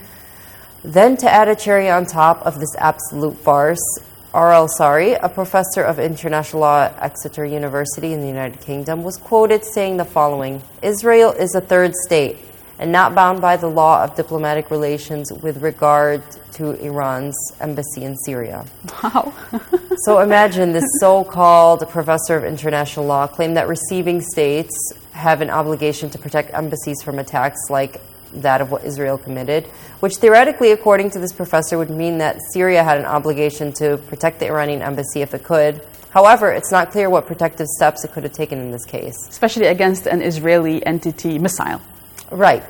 Then, to add a cherry on top of this absolute farce, R L Sari, a professor of international law at Exeter University in the United Kingdom, was quoted saying the following: Israel is a third state and not bound by the law of diplomatic relations with regard to Iran's embassy in Syria. Wow. So imagine this so-called professor of international law claimed that receiving states have an obligation to protect embassies from attacks like that of what Israel committed, which theoretically, according to this professor, would mean that Syria had an obligation to protect the Iranian embassy if it could. However, it's not clear what protective steps it could have taken in this case. Especially against an Israeli entity missile. Right.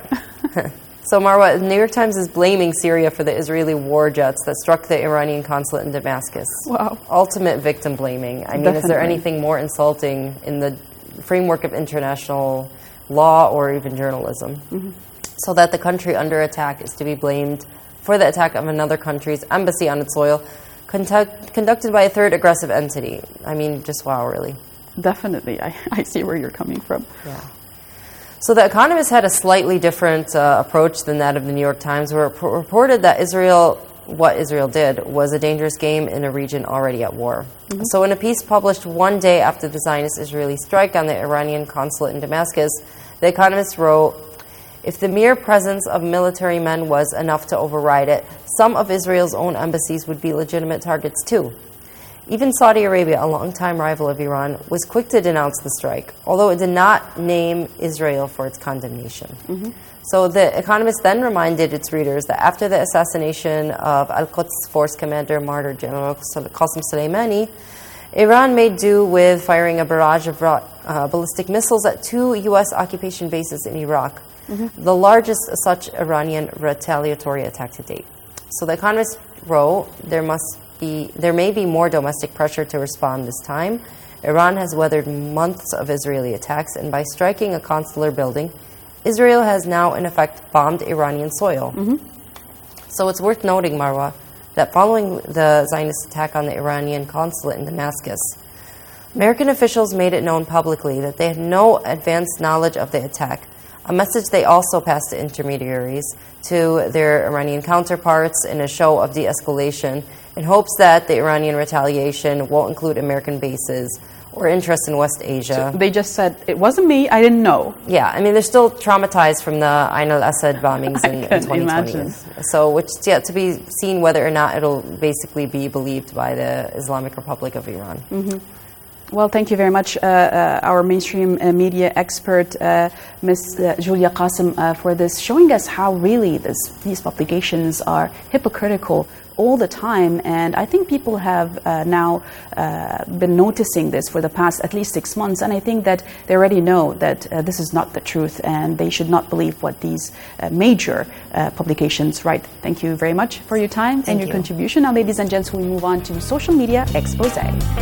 So, Marwa, the New York Times is blaming Syria for the Israeli war jets that struck the Iranian consulate in Damascus. Wow. Ultimate victim blaming. I mean, Definitely. Is there anything more insulting in the framework of international law or even journalism? Mm-hmm. So that the country under attack is to be blamed for the attack of another country's embassy on its soil, conduct, conducted by a third aggressive entity. I mean, just wow, really. Definitely. I, I see where you're coming from. Yeah. So The Economist had a slightly different uh, approach than that of the New York Times, where it p- reported that Israel, what Israel did, was a dangerous game in a region already at war. Mm-hmm. So in a piece published one day after the Zionist-Israeli strike on the Iranian consulate in Damascus, The Economist wrote, if the mere presence of military men was enough to override it, some of Israel's own embassies would be legitimate targets too. Even Saudi Arabia, a longtime rival of Iran, was quick to denounce the strike, although it did not name Israel for its condemnation. Mm-hmm. So The Economist then reminded its readers that after the assassination of Al-Quds Force Commander, martyr General Qasem Soleimani, Iran made do with firing a barrage of uh, ballistic missiles at two U S occupation bases in Iraq, mm-hmm. the largest such Iranian retaliatory attack to date. So the Economist wrote, there must be, there may be more domestic pressure to respond this time. Iran has weathered months of Israeli attacks, and by striking a consular building, Israel has now, in effect, bombed Iranian soil. Mm-hmm. So it's worth noting, Marwa, that following the Zionist attack on the Iranian consulate in Damascus, American officials made it known publicly that they had no advanced knowledge of the attack, a message they also passed to intermediaries, to their Iranian counterparts in a show of de-escalation, in hopes that the Iranian retaliation won't include American bases or interest in West Asia. So they just said, it wasn't me, I didn't know. Yeah, I mean, they're still traumatized from the Ain al-Assad bombings in, in twenty twenty. Imagine. So it's yet to be seen whether or not it'll basically be believed by the Islamic Republic of Iran. Mm-hmm. Well, thank you very much, uh, uh, our mainstream uh, media expert, uh, Miz Uh, Julia Qasim, uh, for this, showing us how really this, these publications are hypocritical all the time. And I think people have uh, now uh, been noticing this for the past at least six months. And I think that they already know that uh, this is not the truth, and they should not believe what these uh, major uh, publications write. Thank you very much for your time Thank and your you. contribution. Now, ladies and gents, we move on to social media expose.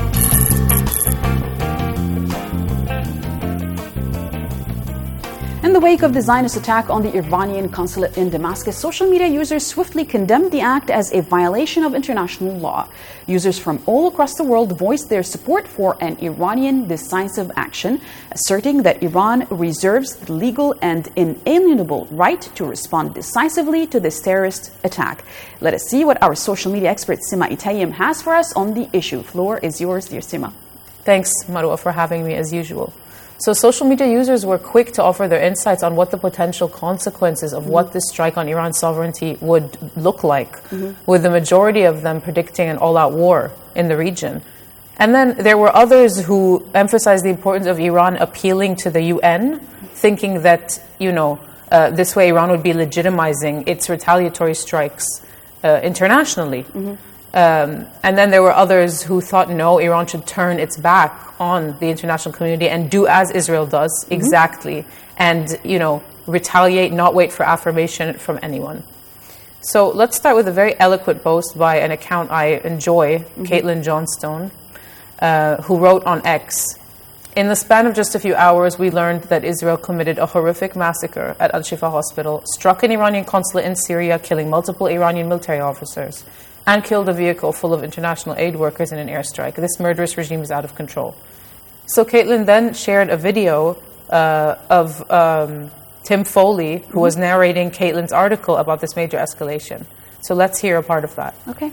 In the wake of the Zionist attack on the Iranian consulate in Damascus, social media users swiftly condemned the act as a violation of international law. Users from all across the world voiced their support for an Iranian decisive action, asserting that Iran reserves the legal and inalienable right to respond decisively to this terrorist attack. Let us see what our social media expert Sima Itayim has for us on the issue. Floor is yours, dear Sima. Thanks, Marwa, for having me as usual. So social media users were quick to offer their insights on what the potential consequences of mm-hmm. what this strike on Iran's sovereignty would look like, mm-hmm. with the majority of them predicting an all-out war in the region. And then there were others who emphasized the importance of Iran appealing to the U N, thinking that, you know, uh, this way Iran would be legitimizing its retaliatory strikes uh, internationally. Mm-hmm. Um, and then there were others who thought, no, Iran should turn its back on the international community and do as Israel does, mm-hmm. exactly, and, you know, retaliate, not wait for affirmation from anyone. So let's start with a very eloquent post by an account I enjoy, mm-hmm. Caitlin Johnstone, uh, who wrote on X, "In the span of just a few hours, we learned that Israel committed a horrific massacre at Al-Shifa Hospital, struck an Iranian consulate in Syria, killing multiple Iranian military officers, and killed a vehicle full of international aid workers in an airstrike. This murderous regime is out of control." So Caitlin then shared a video uh, of um, Tim Foley, who mm-hmm. was narrating Caitlin's article about this major escalation. So let's hear a part of that. Okay.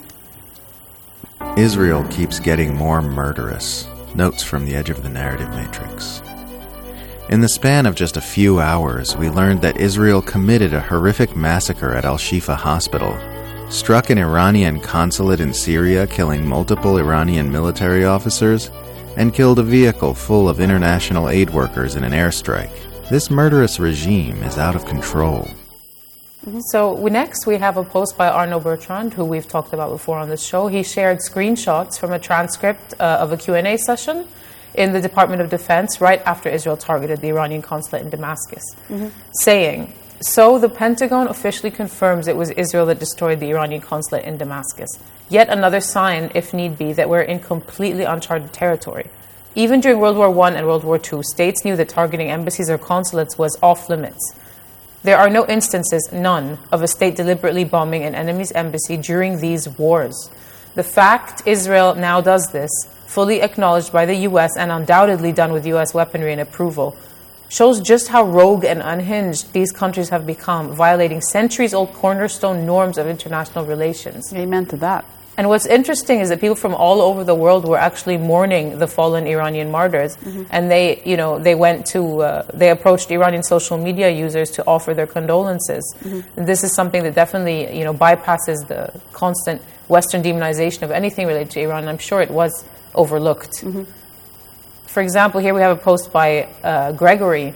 Israel keeps getting more murderous. Notes from the edge of the narrative matrix. In the span of just a few hours, we learned that Israel committed a horrific massacre at Al-Shifa Hospital, struck an Iranian consulate in Syria, killing multiple Iranian military officers, and killed a vehicle full of international aid workers in an airstrike. This murderous regime is out of control. Mm-hmm. So we, next we have a post by Arno Bertrand, who we've talked about before on this show. He shared screenshots from a transcript uh, of a Q and A session in the Department of Defense right after Israel targeted the Iranian consulate in Damascus, mm-hmm. saying, "So the Pentagon officially confirms it was Israel that destroyed the Iranian consulate in Damascus. Yet another sign, if need be, that we're in completely uncharted territory. Even during World War One and World War Two, states knew that targeting embassies or consulates was off limits. There are no instances, none, of a state deliberately bombing an enemy's embassy during these wars. The fact Israel now does this, fully acknowledged by the U S and undoubtedly done with U S weaponry and approval, shows just how rogue and unhinged these countries have become, violating centuries-old cornerstone norms of international relations." Amen to that. And what's interesting is that people from all over the world were actually mourning the fallen Iranian martyrs, mm-hmm. and they, you know, they went to, uh, they approached Iranian social media users to offer their condolences. Mm-hmm. This is something that definitely, you know, bypasses the constant Western demonization of anything related to Iran. I'm sure it was overlooked. Mm-hmm. For example, here we have a post by uh, Gregory,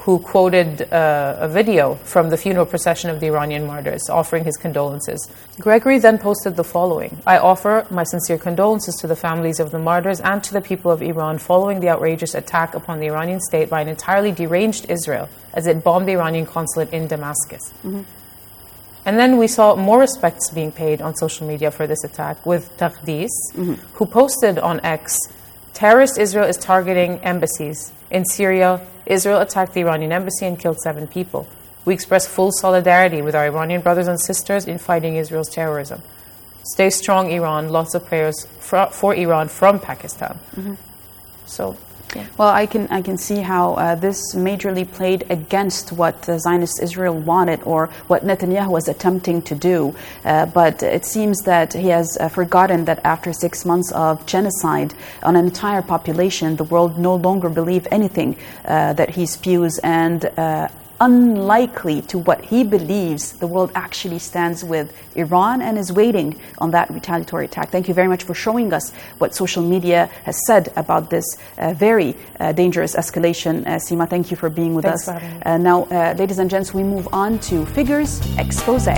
who quoted uh, a video from the funeral procession of the Iranian martyrs, offering his condolences. Gregory then posted the following: I offer my sincere condolences to the families of the martyrs and to the people of Iran following the outrageous attack upon the Iranian state by an entirely deranged Israel as it bombed the Iranian consulate in Damascus. Mm-hmm. And then we saw more respects being paid on social media for this attack with Taqdis, mm-hmm. who posted on X, terrorist Israel is targeting embassies. In Syria, Israel attacked the Iranian embassy and killed seven people. We express full solidarity with our Iranian brothers and sisters in fighting Israel's terrorism. Stay strong, Iran. Lots of prayers for, for Iran from Pakistan. Mm-hmm. So, yeah. Well, I can I can see how uh, this majorly played against what uh, Zionist Israel wanted or what Netanyahu was attempting to do. Uh, but it seems that he has uh, forgotten that after six months of genocide on an entire population, the world no longer believes anything uh, that he spews, and uh, unlikely to what he believes, the world actually stands with Iran and is waiting on that retaliatory attack. Thank you very much for showing us what social media has said about this uh, very uh, dangerous escalation. Uh, Seema, thank you for being with Thanks us. For having me. Uh, now, uh, ladies and gents, we move on to Figures Expose.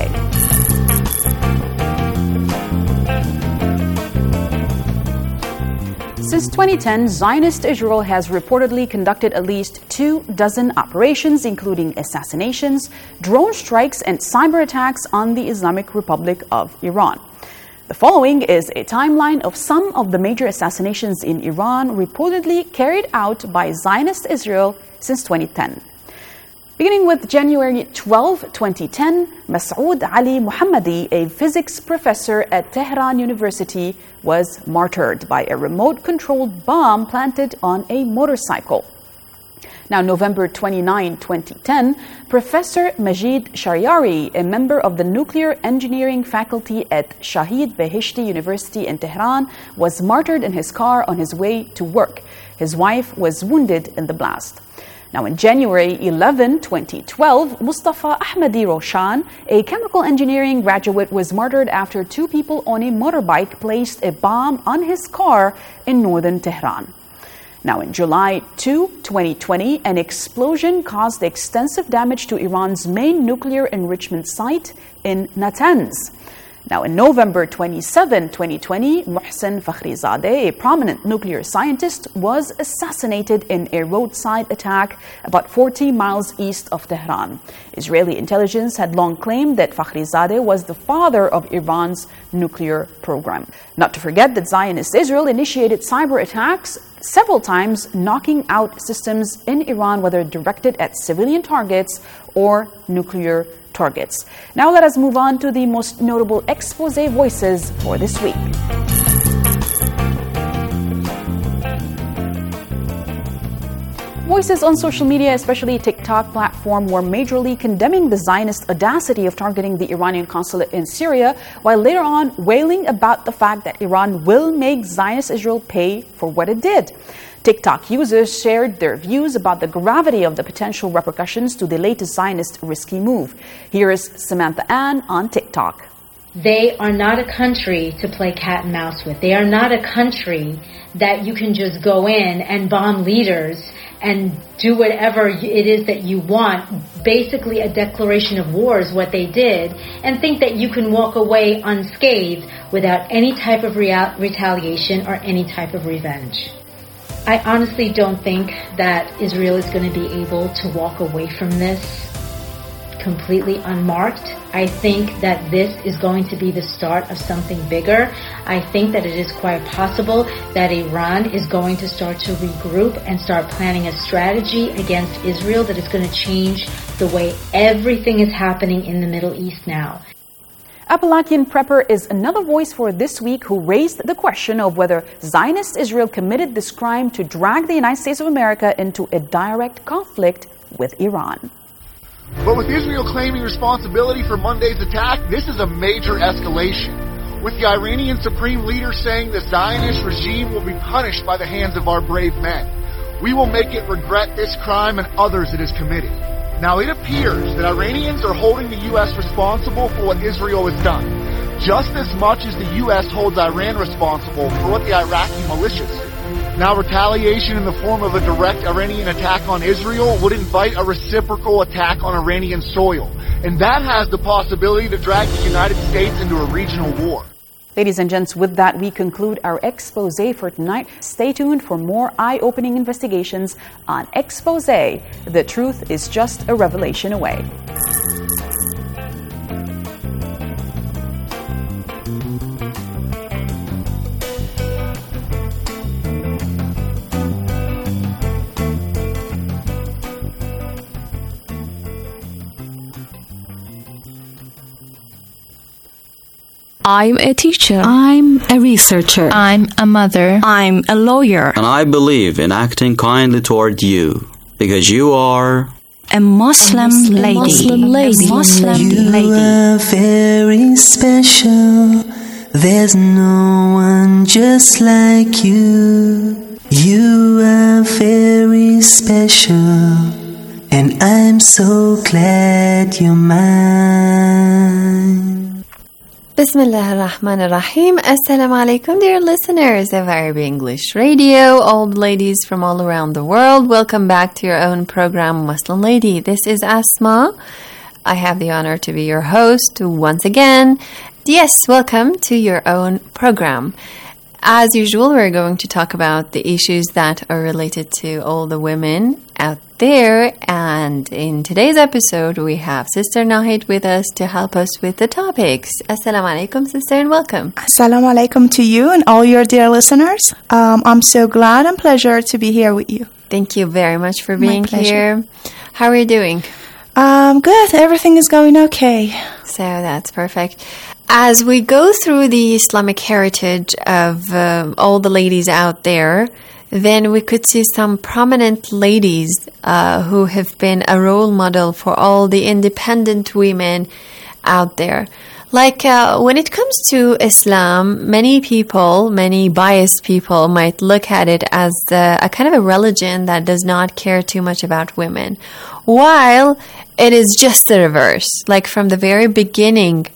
Since twenty ten, Zionist Israel has reportedly conducted at least two dozen operations, including assassinations, drone strikes, and cyber attacks on the Islamic Republic of Iran. The following is a timeline of some of the major assassinations in Iran reportedly carried out by Zionist Israel since twenty ten. Beginning with January twelfth, twenty ten, Masoud Ali Mohammadi, a physics professor at Tehran University, was martyred by a remote-controlled bomb planted on a motorcycle. Now, November twenty-ninth, twenty ten, Professor Majid Shariari, a member of the nuclear engineering faculty at Shahid Beheshti University in Tehran, was martyred in his car on his way to work. His wife was wounded in the blast. Now, on January eleventh, twenty twelve, Mustafa Ahmadi Roshan, a chemical engineering graduate, was martyred after two people on a motorbike placed a bomb on his car in northern Tehran. Now, in July second, twenty twenty, an explosion caused extensive damage to Iran's main nuclear enrichment site in Natanz. Now, in November twenty-seventh, twenty twenty, Mohsen Fakhrizadeh, a prominent nuclear scientist, was assassinated in a roadside attack about forty miles east of Tehran. Israeli intelligence had long claimed that Fakhrizadeh was the father of Iran's nuclear program. Not to forget that Zionist Israel initiated cyber attacks several times, knocking out systems in Iran, whether directed at civilian targets or nuclear targets. Now let us move on to the most notable expose voices for this week. Voices on social media, especially TikTok platform, were majorly condemning the Zionist audacity of targeting the Iranian consulate in Syria, while later on wailing about the fact that Iran will make Zionist Israel pay for what it did. TikTok users shared their views about the gravity of the potential repercussions to the latest Zionist risky move. Here is Samantha Ann on TikTok. They are not a country to play cat and mouse with. They are not a country that you can just go in and bomb leaders and do whatever it is that you want. Basically, a declaration of war is what they did, and think that you can walk away unscathed without any type of rea- retaliation or any type of revenge. I honestly don't think that Israel is going to be able to walk away from this completely unmarked. I think that this is going to be the start of something bigger. I think that it is quite possible that Iran is going to start to regroup and start planning a strategy against Israel that is going to change the way everything is happening in the Middle East now. Appalachian Prepper is another voice for this week who raised the question of whether Zionist Israel committed this crime to drag the United States of America into a direct conflict with Iran. But with Israel claiming responsibility for Monday's attack, this is a major escalation. With the Iranian Supreme Leader saying the Zionist regime will be punished by the hands of our brave men. We will make it regret this crime and others it has committed. Now, it appears that Iranians are holding the U S responsible for what Israel has done, just as much as the U S holds Iran responsible for what the Iraqi militias did. Now, retaliation in the form of a direct Iranian attack on Israel would invite a reciprocal attack on Iranian soil. And that has the possibility to drag the United States into a regional war. Ladies and gents, with that, we conclude our expose for tonight. Stay tuned for more eye-opening investigations on Expose. The truth is just a revelation away. I'm a teacher. I'm a researcher. I'm a mother. I'm a lawyer. And I believe in acting kindly toward you, because you are a Muslim, a Muslim lady. Muslim lady. A Muslim you lady. You are very special. There's no one just like you. You are very special. And I'm so glad you're mine. Bismillah ar-Rahman ar-Rahim. Assalamu alaikum, dear listeners of Arabic English Radio, old ladies from all around the world. Welcome back to your own program, Muslim Lady. This is Asma. I have the honor to be your host once again. Yes, welcome to your own program. As usual, we're going to talk about the issues that are related to all the women out there. And in today's episode, we have Sister Nahid with us to help us with the topics. Assalamu alaikum, sister, and welcome. Assalamu alaikum to you and all your dear listeners. Um, I'm so glad and pleasure to be here with you. Thank you very much for being here. How are you doing? Um, good. Everything is going okay. So that's perfect. As we go through the Islamic heritage of uh, all the ladies out there, then we could see some prominent ladies uh, who have been a role model for all the independent women out there. Like uh, when it comes to Islam, many people, many biased people might look at it as uh, a kind of a religion that does not care too much about women, while it is just the reverse. Like from the very beginning